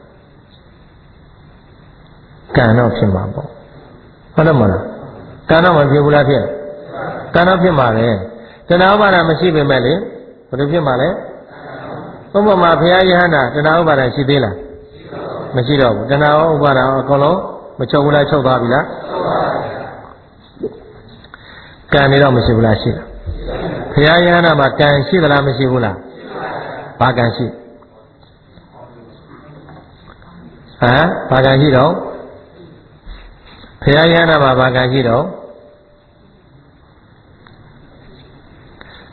ကံတော့ဖြစ်မှာပေါ့ဟုတ်တယ်မလားကံတော့မဖြစ်ဘူးလားဖြစ်ကံတော့ဖြစ်မှာလေတဏှာဥပါဒာမရှိပေမဲ့လေဘယ်လိုဖြစ်မှာလဲဥပမာဘုရားယဟန္တာတဏှာဥပါဒာရှိသေးလားမရှိတော့ဘူးတဏှာဥပါဒာအကုန်လုံးမချုပ်ဘူးလားချုပ်သွားပြီလားကံနေတော့မရှိဘူးလားရှိလားဘုရားယဟန္တာမှာကံရှိသလားမရှိဘူးလားဘာကံရှိဟမ်ဘာကံရှိတော့ဘုရားယဟန္တာမှာဘာကံရှိတော့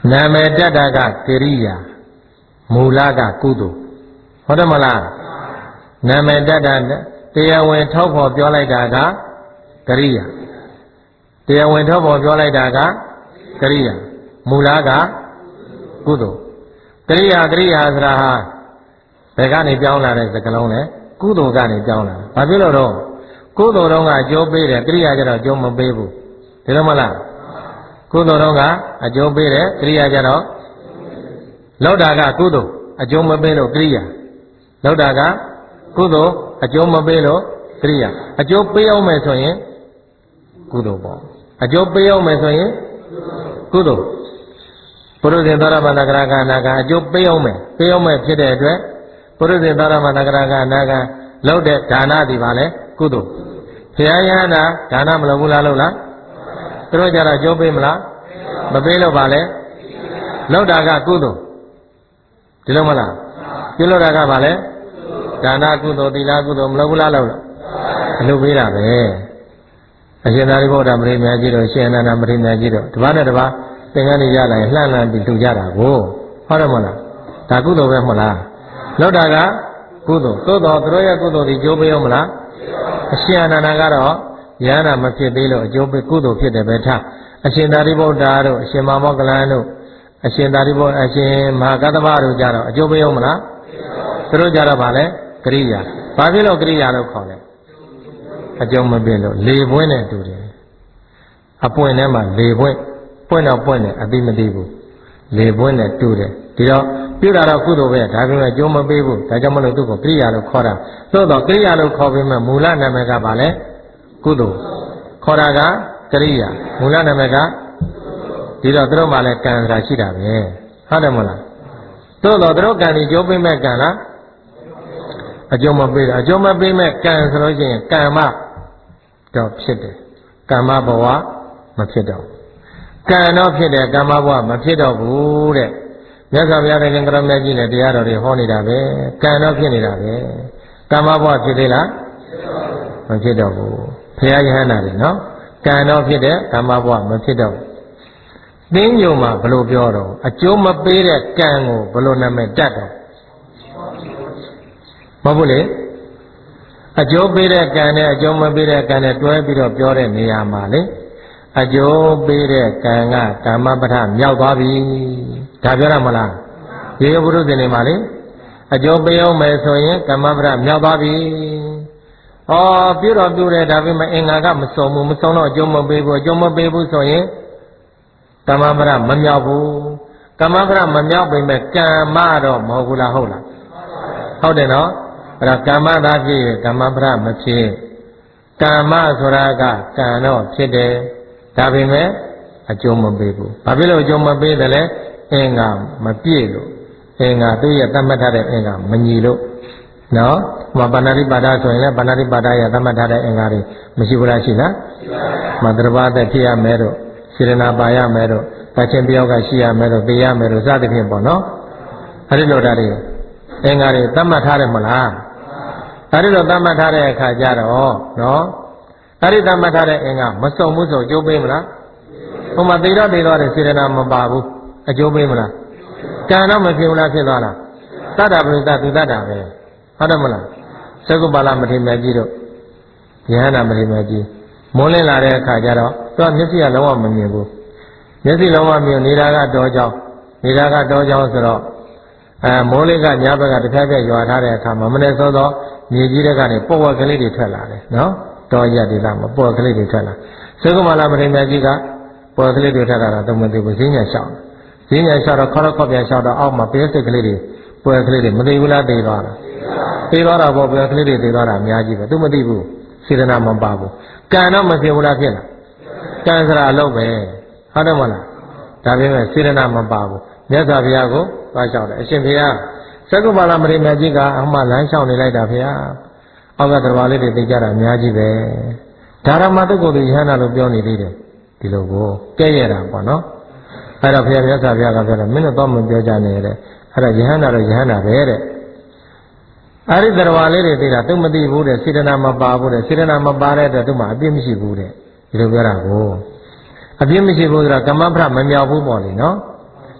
နာမည်တက်တာကကရိယာမူလကကုသိုလ်ဟုတ်တယ်မလားနာမည်တက်တာတရားဝင်ထောက်ဖို့ပြောလိုက်တာကကရိယာတရားဝင်ထောက်ဖို့ပြောလိုက်တာကကရိယာမူလကကုသိုလ်ကရိယာကရိယာဆိုတာဟာဘယ်ကနေပြောင်းလာတဲ့စကားလုံးလဲကုသိုလ်ကနေပြောင်းလာဘာဖြစ်လို့တော့ကုသိုလ်တော့ကအကျိုးပေးတယ်ကရိယာကျတော့အကျိုးမပေးဘူးဒီလိုမလားကုသိုလ်တော့ကအကျိုးပေးတယ်ကရိယာကျတော့လောက်တာကကုသိုလ်အကျိုးမပေးလို့ကရိယာလောက်တာကကုသိုလ်အကျိုးမပေးလို့ကရိယာအကျိုးပေးအောင်မယ်ဆိုရင်ကုသိုလ်ပေါ့အကျိုးပေးအောင်မယ်ဆိုရင်ကုသိုလ်ပုရုဇဉ်သောရမနဂရကအနာကအကျိုးပေးအောင်မယ်ပေးအောင်မယ်ဖြစ်တဲ့အတွက်ပုရုဇဉ်သောရမနဂရကအနာကလောက်တဲ့ဒါနဒီပါလေကုသိုလ်ဘုရားယဟန္တာဒါနမလုပ်ဘူးလားလို့လားသူတို့ကြတော့အကျိုးပေးမလားမပေးလို့ပါလေလောက်တာကကုသိုလ်ဒီလိုမလားပြုလို့တာကပါလေဒါနကုသိုလ်သီလကုသိုလ်မလုပ်ဘူးလားလို့အလုပ်ပေးတာပဲအရှင်သာရိပုတ္တမထေရမြတ်ကြီးတို့ရှင်အနန္ဒမထေရမြတ်ကြီးတို့တပတ်နဲ့တပတ်သင်္ကန်းနေရလာရင်လှမ်းလှမ်းပြီးတူကြတာကိုဟုတ်တယ်မလားဒါကုသိုလ်ပဲမဟုတ်လားလောက်တာကကုသိုလ်သို့တော်သူတို့ရဲ့ကုသိုလ်ဒီကျိုးပေးအောင်မလားအရှင်အနန္ဒကတော့ယန္တာမဖြစ်သေးလို့အကျိုးပေးကုသိုလ်ဖြစ်တယ်ပဲထားအရှင်သာရိပုတ္တတို့အရှင်မောဂလန်တို့အရှင်သာရိပုတ္တအရှင်မဟာကတ္တဗတို့ကြတော့အကျိုးပေးအောင်မလားသူတို့ကြတော့ဗာလဲကရိယာဘာဖြစ်လို့ကရိယာလို့ခေါ်လဲအကျုံးမပေးလို့လေပွင့်နဲ့တူတယ်အပွင့်ထဲမှာလေပွင့်ပွင့်တော့ပွင့်တယ်အသိမသိဘူးလေပွင့်နဲ့တူတယ်ဒီတော့ပြုတာတော့ကုသိုလ်ပဲဒါပေမဲ့အကျုံးမပေးဘူးဒါကြောင့်မလို့သူ့ကိုကရိယာလို့ခေါ်တာသို့တော့ကရိယာလို့ခေါ်ပေမဲ့မူလနာမည်ကဗာလဲကုသိုလ်ခေါ်တာကကရိယာမူလနာမည်ကဒီတော့သူတို့မှလည်းကံဆိုတာရှိတာပဲဟုတ်တယ်မလားသို့တော့သူတို့ကံဒီကျိုးပေးမဲ့ကံလားအကျိုးမပေးတာအကျိုးမပေးမဲ့ကံဆိုလို့ရှိရင်ကံမတော့ဖြစ်တယ်ကံမဘဝမဖြစ်တော့ကံတော့ဖြစ်တယ်ကံမဘဝမဖြစ်တော့ဘူးတဲ့မြတ်စွာဘုရားရှင်ကရမကြီးနဲ့တရားတော်တွေဟောနေတာပဲကံတော့ဖြစ်နေတာပဲကံမဘဝဖြစ်သေးလားမဖြစ်တော့ဘူးဘုရားယဟန္တာတွေနော်ကံတော့ဖြစ်တယ်ကံမဘဝမဖြစ်တော့သင်္ညုံမှာဘယ်လိုပြောတော့အကျိုးမပေးတဲ့ကံကိုဘယ်လိုနာမည်တတ်တော့မဟုတ်ဘူးလေအကျိုးပေးတဲ့ကံနဲ့အကျိုးမပေးတဲ့ကံနဲ့တွဲပြီးတော့ပြောတဲ့နေရာမှာလေအကျိုးပေးတဲ့ကံကကာမပဋ္ဌမြောက်သွားပြီဒါပြောရမလားရေဘုရုဇဉ်နေမှာလေအကျိုးပေးအောင်မယ်ဆိုရင်ကာမပဋ္ဌမြောက်သွားပြီဩပြုတော့ပြုတယ်ဒါပေမဲ့အင်္ဂါကမစုံဘူးမစုံတော့အကျိုးမပေးဘူးအကျိုးမပေးဘူးဆိုရင်ကာမပဋ္ဌမမြောက်ဘူးကာမပဋ္ဌမမြောက်ပေမဲ့ကံမတော့မဟုတ်ဘူးလားဟုတ်လားဟုတ်တယ်နော်အဲ့ဒါကာမသာဖြစ်ရင်ကာမပဋ္ဌမဖြစ်ကာမဆိုတာကကံတော့ဖြစ်တယ်ဒါပေမဲ့အကျိုးမပေးဘူးဘာဖြစ်လို့အကျိုးမပေးတယ်လဲအင်္ဂါမပြည့်လို့အင်္ဂါသူ့ရဲ့သတ်မှတ်ထားတဲ့အင်္ဂါမညီလို့နော်ဟိုပါဏာတိပါဒဆိုရင်လည်းပါဏာတိပါဒရဲ့သတ်မှတ်ထားတဲ့အင်္ဂါတွေမရှိဘူးလားရှိလားမတ္တဘာသက်ဖြစ်ရမယ်တို့စေရနာပါရမယ်တို့တချင်းပြောက်ကရှိရမယ်တို့သိရမယ်တို့စသဖြင့်ပေါ့နော်အဲ့ဒီလိုဓာတ်တွေအင်္ဂါတွေသတ်မှတ်ထားတယ်မလားအဲ့ဒီလိုသတ်မှတ်ထားတဲ့အခါကျတော့နော်အဲ့ဒီသတ်မှတ်ထားတဲ့အင်္ဂါမစုံဘူးဆိုအကျိုးပေးမလားဟိုမှာသိတော့သိတော့တဲ့စေရနာမပါဘူးအကျိုးပေးမလားကံတော့မဖြစ်ဘူးလားဖြစ်သွားလားသတ္တပရိသသူတတ်တာပဲဟုတ်တယ်မလားသက္ကုပါဠမထေရမြတ်ကြီးတို့ယဟန္တာမထေရမြတ်ကြီးမွန်းလင်းလာတဲ့အခါကျတော့သူကမျက်စိကလုံးဝမမြင်ဘူးမျက်စိလုံးဝမြင်နေတာကတော့ကြောင်းနေတာကတော့ကြောင်းဆိုတော့အဲမိုးလေးကညာဘက်ကတစ်ဖက်ဖက်ရွာထားတဲ့အခါမှာမနေ့စောစောမြေကြီးတွေကနေပေါ်ဝက်ကလေးတွေထွက်လာတယ်နော်တော်ရက်ဒီလားမပေါ်ကလေးတွေထွက်လာသက္ကုမာလမထေရမြတ်ကြီးကပေါ်ကလေးတွေထွက်လာတာတော့မသိဘူးဈဉ္ညာလျှောက်ဈဉ္ညာလျှောက်တော့ခေါက်ခေါက်ပြန်လျှောက်တော့အောက်မှာပေးစိတ်ကလေးတွေပေါ်ကလေးတွေမသိဘူးလားသိသွားတာသိသွားတာပေါ့ပေါ်ကလေးတွေသိသွားတာအများကြီးပဲသူမသိဘူးစေတနာမပါဘူးကံတော့မဖြစ်ဘူးလားဖြစ်လားကံစရာအလုပ်ပဲဟုတ်တယ်မလားဒါပေမဲ့စေတနာမပါဘူးမြတ်စွာဘုရားကိုသွားလျှောက်တယ်အရှင်ဘုရားသက္ကုမာလမထေရမြတ်ကြီးကအမှလမ်းလျှောက်နေလိုက်တာဘုရားအောက်ကတရားလေးတွေသိကြတာအများကြီးပဲဒါရမတုတ်ကိုယဟန္တာလို့ပြောနေသေးတယ်ဒီလိုကိုကဲ့ရဲ့တာပေါ့နော်အဲ့တော့ဘုရားမြတ်စွာဘုရားကပြောတယ်မင်းတို့တော့မပြောကြနဲ့တဲ့အဲ့ဒါယဟန္တာတော့ယဟန္တာပဲတဲ့အဲ့ဒီတရားလေးတွေသိတာသူမသိဘူးတဲ့စေတနာမပါဘူးတဲ့စေတနာမပါတဲ့အတွက်သူမှအပြစ်မရှိဘူးတဲ့ဒီလိုပြောတာကိုအပြစ်မရှိဘူးဆိုတော့ကမ္မပဋ္ဌမမြောက်ဘူးပေါ့လေနော်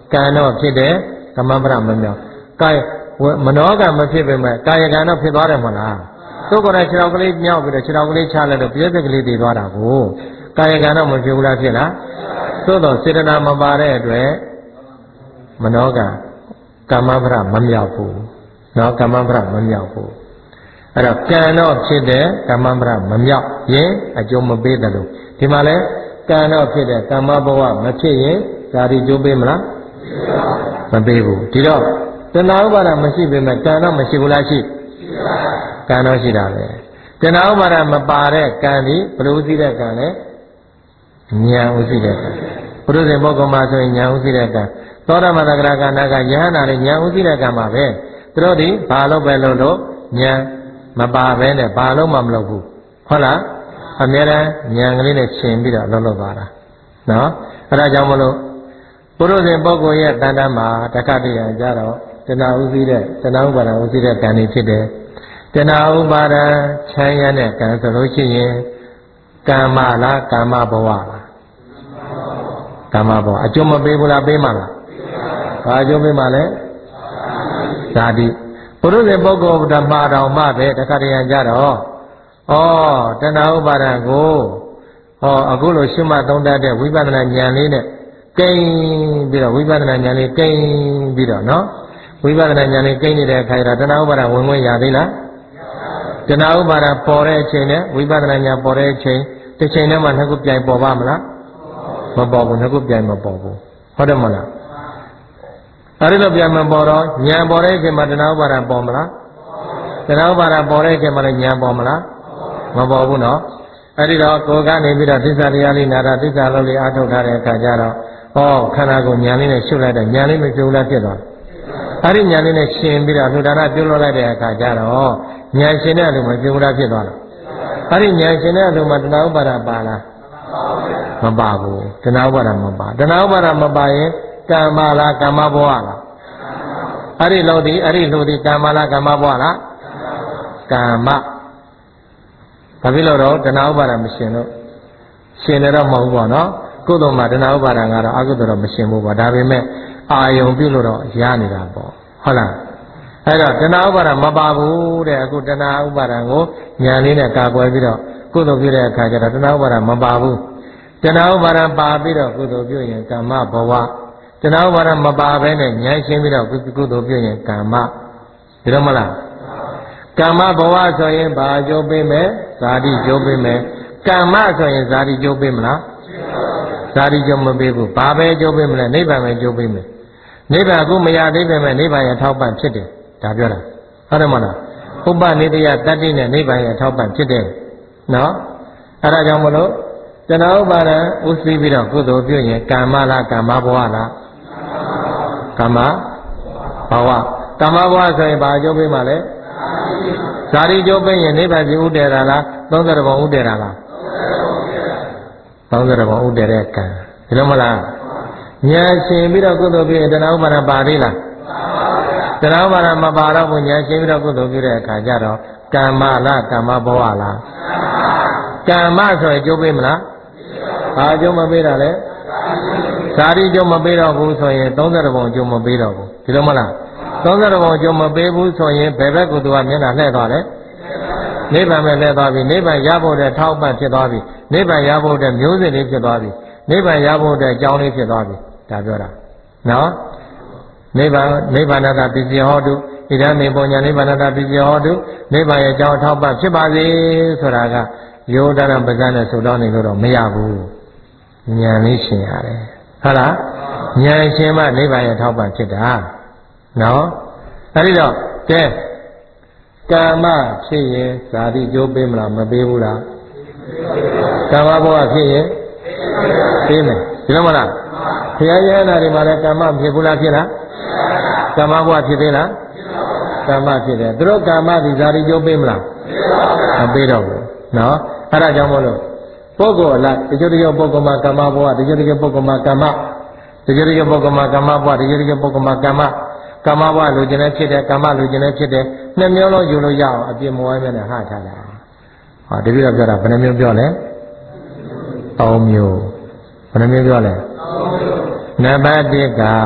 ကံတော့ဖြစ်တယ်ကမ္မပရမမြောက်ကာယမနောကမဖြစ်ပေမဲ့ကာယကံတော့ဖြစ်သွားတယ်မဟုတ်လားသို့ကိုယ်နဲ့ခြေထောက်ကလေးမြောက်ပြီးတော့ခြေထောက်ကလေးချလိုက်တော့ပြည့်စက်ကလေးတည်သွားတာကိုကာယကံတော့မဖြစ်ဘူးလားဖြစ်လားသို့တော့စေတနာမပါတဲ့အတွက်မနောကကမ္မပရမမြောက်ဘူးနော်ကမ္မပရမမြောက်ဘူးအဲ့တော့ကံတော့ဖြစ်တဲ့ကမ္မပရမမြောက်ရင်အကျိုးမပေးတယ်လို့ဒီမှာလဲကံတော့ဖြစ်တဲ့ကမ္မဘဝမဖြစ်ရင်ဇာတိကျိုးပေးမလားမပေးဘူးဒီတော့တဏှာဥပါဒမရှိပေမဲ့ကံတော့မရှိဘူးလားရှိကံတော့ရှိတာပဲတဏှာဥပါဒမပါတဲ့ကံဒီဘယ်လိုသိတဲ့ကံလဲဉာဏ်ဥသိတဲ့ကံဘုရုဇဉ်ပုဂ္ဂိုလ်မှာဆိုရင်ဉာဏ်ဥသိတဲ့ကံသောရမတဂရကနာကယဟနာနဲ့ဉာဏ်ဥသိတဲ့ကံပါပဲသူတို့ဒီဘာလို့ပဲလို့လို့ဉာဏ်မပါဘဲနဲ့ဘာလို့မှမလုပ်ဘူးဟုတ်လားအများရန်ဉာဏ်ကလေးနဲ့ရှင်ပြီးတော့လှုပ်လှုပ်သွားတာနော်အဲဒါကြောင့်မလို့ပုရုဇဉ်ပုဂ္ဂိုလ်ရဲ့တဏ္ဍမှာတက္ကတိယကြတော့တဏှာဥသိတဲ့တဏှာဥပါဒဥသိတဲ့ကံတွေဖြစ်တယ်တဏှာဥပါဒချမ်းရတဲ့ကံဆိုလို့ရှိရင်ကမ္မလားကာမဘဝလားကာမဘဝအကျိုးမပေးဘူးလားပေးမှာလားဘာအကျိုးပေးမှာလဲဇာတိပုရုဇဉ်ပုဂ္ဂိုလ်ဓမ္မတော်မှပဲတက္ကတိယကြတော့ဩတဏှာဥပါဒကိုဟောအခုလိုရှုမှတ်သုံးတတ်တဲ့ဝိပဿနာဉာဏ်လေးနဲ့ကိန်းပြီးတော့ဝိပဿနာဉာဏ်လေးကိန်းပြီးတော့နော်ဝိပဿနာဉာဏ်လေးကိန်းနေတဲ့အခါကျတော့တဏှာဥပါဒဝင်ဝင်ရသေးလားတဏှာဥပါဒပေါ်တဲ့အချိန်နဲ့ဝိပဿနာဉာဏ်ပေါ်တဲ့အချိန်တစ်ချိန်နဲ့မှနှစ်ခုပြိုင်ပေါ်ပါမလားမပေါ်ဘူးနှစ်ခုပြိုင်မပေါ်ဘူးဟုတ်တယ်မလားအဲဒီလိုပြိုင်မပေါ်တော့ဉာဏ်ပေါ်တဲ့အချိန်မှာတဏှာဥပါဒပေါ်မလားတဏှာဥပါဒပေါ်တဲ့အချိန်မှာလည်းဉာဏ်ပေါ်မလားမပေါ်ဘူးနော်အဲ့ဒီတော့ကိုယ်ကနေပြီးတော့သစ္စာတရားလေးနာတာသစ္စာလုံးလေးအားထုတ်ထားတဲ့အခါကျတော့ဟောခန္ဓာကိုယ်ဉာဏ်လေးနဲ့ရှုလိုက်တဲ့ဉာဏ်လေးမပြုံးလားဖြစ်သွားအဲ့ဒီဉာဏ်လေးနဲ့ရှင်ပြီးတော့လူဒါနပြုလုပ်လိုက်တဲ့အခါကျတော့ဉာဏ်ရှင်တဲ့အလိုမပြုံးလားဖြစ်သွားတယ်အဲ့ဒီဉာဏ်ရှင်တဲ့အလိုမှာတဏှာဥပါဒပါလားမပါဘူးတဏှာဥပါဒမပါတဏှာဥပါဒမပါရင်ကမ္မလားကမ္မဘဝလားအဲ့ဒီလို့ဒီအဲ့ဒီလို့ဒီကမ္မလားကမ္မဘဝလားကမ္မဘာဖြစ်လို့တော့တဏှာဥပါဒမရှင်လို့ရှင်တယ်တော့မဟုတ်ဘူးပေါ့နော်ကုသိုလ်မှာတဏှာဥပါဒကတော့အကုသိုလ်တော့မရှင်ဘူးပေါ့ဒါပေမဲ့အာယုံပြုလို့တော့ရနေတာပေါ့ဟုတ်လားအဲ့တော့တဏှာဥပါဒမပါဘူးတဲ့အခုတဏှာဥပါဒကိုဉာဏ်လေးနဲ့ကာကွယ်ပြီးတော့ကုသိုလ်ပြုတဲ့အခါကျတော့တဏှာဥပါဒမပါဘူးတဏှာဥပါဒပါပြီးတော့ကုသိုလ်ပြုရင်ကမ္မဘဝတဏှာဥပါဒမပါဘဲနဲ့ဉာဏ်ရှင်းပြီးတော့ကုသိုလ်ပြုရင်ကမ္မဒီတော့မလားကမ္မဘဝဆိုရင်ဘာအကျိုးပေးမယ်ဇာတိကျိုးပေးမယ်ကမ္မဆိုရင်ဇာတိကျိုးပေးမလားဇာတိကျိုးမပေးဘူးဘာပဲကျိုးပေးမလဲနိဗ္ဗာန်ပဲကျိုးပေးမယ်နိဗ္ဗာန်အခုမရသေးပေမဲ့နိဗ္ဗာန်ရဲ့ထောက်ပံ့ဖြစ်တယ်ဒါပြောတာဟုတ်တယ်မလားဥပနိတယတတ္တိနဲ့နိဗ္ဗာန်ရဲ့ထောက်ပံ့ဖြစ်တယ်နော်အဲဒါကြောင့်မလို့တဏှာဥပါဒဥသိပြီးတော့ကုသိုလ်ပြုရင်ကမ္မလားကမ္မဘဝလားကမ္မဘဝကမ္မဘဝဆိုရင်ဘာအကျိုးပေးမှာလဲဇာတိကျိုးပေးရင်နိဗ္ဗာန်ကြီးဥတည်တာလားသုံးသရဘုံဥတည်တာလားသုံးသရဘုံဥတည်တဲ့ကံဒီလိုမလားဉာဏ်ရှင်ပြီးတော့ကုသိုလ်ပြုရင်တဏှာဥပါဒပါသေးလားတဏှာဥပါဒမပါတော့ဘူးဉာဏ်ရှင်ပြီးတော့ကုသိုလ်ပြုတဲ့အခါကျတော့ကမ္မလားကမ္မဘဝလားကမ္မဆိုရင်ကျိုးပေးမလားဘာကျိုးမပေးတာလဲဇာတိကျိုးမပေးတော့ဘူးဆိုရင်သုံးသရဘုံကျိုးမပေးတော့ဘူးဒီလိုမလားသုံးသရဘုံကျိုးမပေးဘူးဆိုရင်ဘယ်ဘက်ကိုသူကမျက်နှာလှည့်သွားလဲနိဗ္ဗာန်ပဲလှည့်သွားပြီနိဗ္ဗာန်ရဖို့တဲ့ထောက်ပံ့ဖြစ်သွားပြီနိဗ္ဗာန်ရဖို့တဲ့မျိုးစစ်လေးဖြစ်သွားပြီနိဗ္ဗာန်ရဖို့တဲ့အကြောင်းလေးဖြစ်သွားပြီဒါပြောတာနော်နိဗ္ဗာန်နိဗ္ဗာန်တပစ္စယဟောတုဣဒံမေပုံညာနိဗ္ဗာန်တပစ္စယဟောတုနိဗ္ဗာန်ရဲ့အကြောင်းထောက်ပံ့ဖြစ်ပါစေဆိုတာကယောဒရပဇ္ဇနဲ့ဆိုတော့နေလို့တော့မရဘူးဉာဏ်လေးရှင်ရတယ်ဟုတ်လားဉာဏ်ရှင်မှနိဗ္ဗာန်ရဲ့ထောက်ပံ့ဖြစ်တာနော်အဲဒီတော့ကဲကာမဖြစ်ရင်ဇာတိကျိုးပေးမလားမပေးဘူးလားကာမဘဝဖြစ်ရင်ပေးမယ်ဒီလိုမလားဘုရားရဲ့နာတွေမှာလည်းကာမဖြစ်ဘူးလားဖြစ်လားကာမဘဝဖြစ်သေးလားကာမဖြစ်တယ်သူတို့ကာမဒီဇာတိကျိုးပေးမလားမပေးတော့ဘူးနော်အဲဒါကြောင့်မို့လို့ပုဂ္ဂိုလ်အလိုက်တချို့တချို့ပုဂ္ဂိုလ်မှာကာမဘဝတချို့တချို့ပုဂ္ဂိုလ်မှာကာမတချို့တချို့ပုဂ္ဂိုလ်မှာကာမဘဝတချို့တချို့ပုဂ္ဂိုလ်မှာကာမကာမဘဝလူကျင်နေဖြစ်တယ်ကာမလူကျင်နေဖြစ်တယ်နှစ်မျိုးလုံးယူလို့ရအောင်အပြစ်မဝိုင်းမဲ့နဲ့ဟာထားတာဟောတတိယပြောတာဘယ်နှမျိုးပြောလဲသုံးမျိုးဘယ်နှမျိုးပြောလဲနံပါတ်တစ်က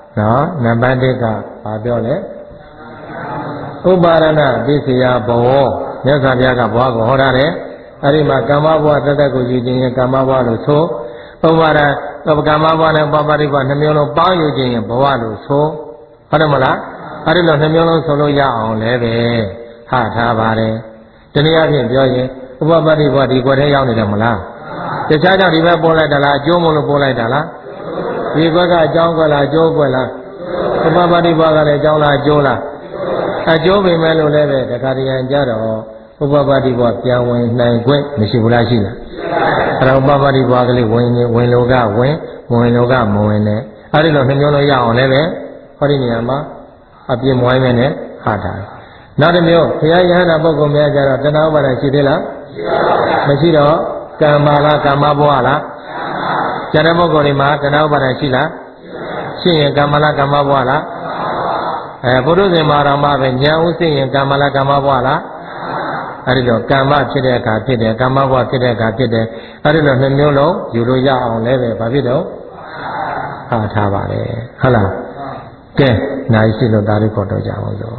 နော်နံပါတ်တစ်ကဘာပြောလဲဥပါရဏပစ္စယဘဝမြတ်စွာဘုရားကဘဝကိုဟောထားတယ်အဲ့ဒီမှာကာမဘဝတသက်ကိုယူခြင်းရင်ကာမဘဝလို့ဆိုဥပါရကာမဘဝနဲ့ပပရိဘနှမျိုးလုံးပေါင်းယူခြင်းရင်ဘဝလို့ဆိုဟုတ်တယ်မလားအဲ့ဒီလိုနှမျိုးလုံးဆိုလို့ရအောင်လည်းပဲဟထားပါတယ်တနည်းအားဖြင့်ပြောရင်ဥပပရိဘဒီကိုယ်ထဲရောက်နေတယ်မလားတခြားကြောင့်ဒီဘက်ပို့လိုက်တာလားအကျိုးမလို့ပို့လိုက်တာလားဒီဘက်ကအကြောင်းကွက်လားအကျိုးကွက်လားဥပပရိဘကလည်းအကြောင်းလားအကျိုးလားအကျိုးပေမဲ့လို့လည်းပဲတခါတရံကြတော့ဥပပတိဘဝပြန်ဝင်နိုင်ခွင့်မရှိဘူးလားရှိလားအဲ့တော့ဥပပတိဘဝကလေးဝင်နေဝင်လောကဝင်ဝင်လောကမဝင်နဲ့အဲ့ဒီလိုနှမျိုးလုံးရအောင်လည်းပဲဟောဒီနေရာမှာအပြည့်မဝိုင်းမဲ့နဲ့ဟာတာနောက်တစ်မျိုးဘုရားယဟနာပုဂ္ဂိုလ်များကြတော့တဏှာဥပါဒရှိသေးလားမရှိတော့ကမ္မာလားကမ္မဘဝလားကျန်တဲ့ပုဂ္ဂိုလ်တွေမှာတဏှာဥပါဒရှိလားရှိရင်ကမ္မလားကမ္မဘဝလားအဲဘုရုဇင်မာရမပဲညာဥသိရင်ကမ္မလားကမ္မဘဝလားအဲ့ဒီတော့ကမ္မဖြစ်တဲ့အခါဖြစ်တယ်ကမ္မဘဝဖြစ်တဲ့အခါဖြစ်တယ်အဲ့ဒီလိုနှမျိုးလုံးယူလို့ရအောင်လည်းပဲဘာဖြစ်တော့ဟာထားပါလေဟုတ်လားကဲနိုင်ရှိလို့ဒါလေးခေါ်တော့ကြအောင်ဆို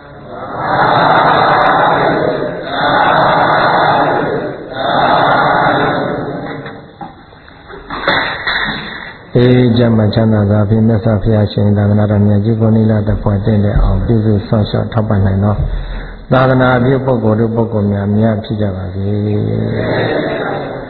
အေးကြမ်းမှချမ်းသာစွာဖြင့်မြတ်စွာဘုရားရှင်သာသနာတော်မြတ်ကြီးကိုနိလတဖွဲ့တင့်တဲ့အောင်ပြုစုဆောက်ရှောက်ထောက်ပံ့နိုင်သောသာသနာပြုပုဂ္ဂိုလ်တို့ပုဂ္ဂိုလ်များများဖြစ်ကြပါစေ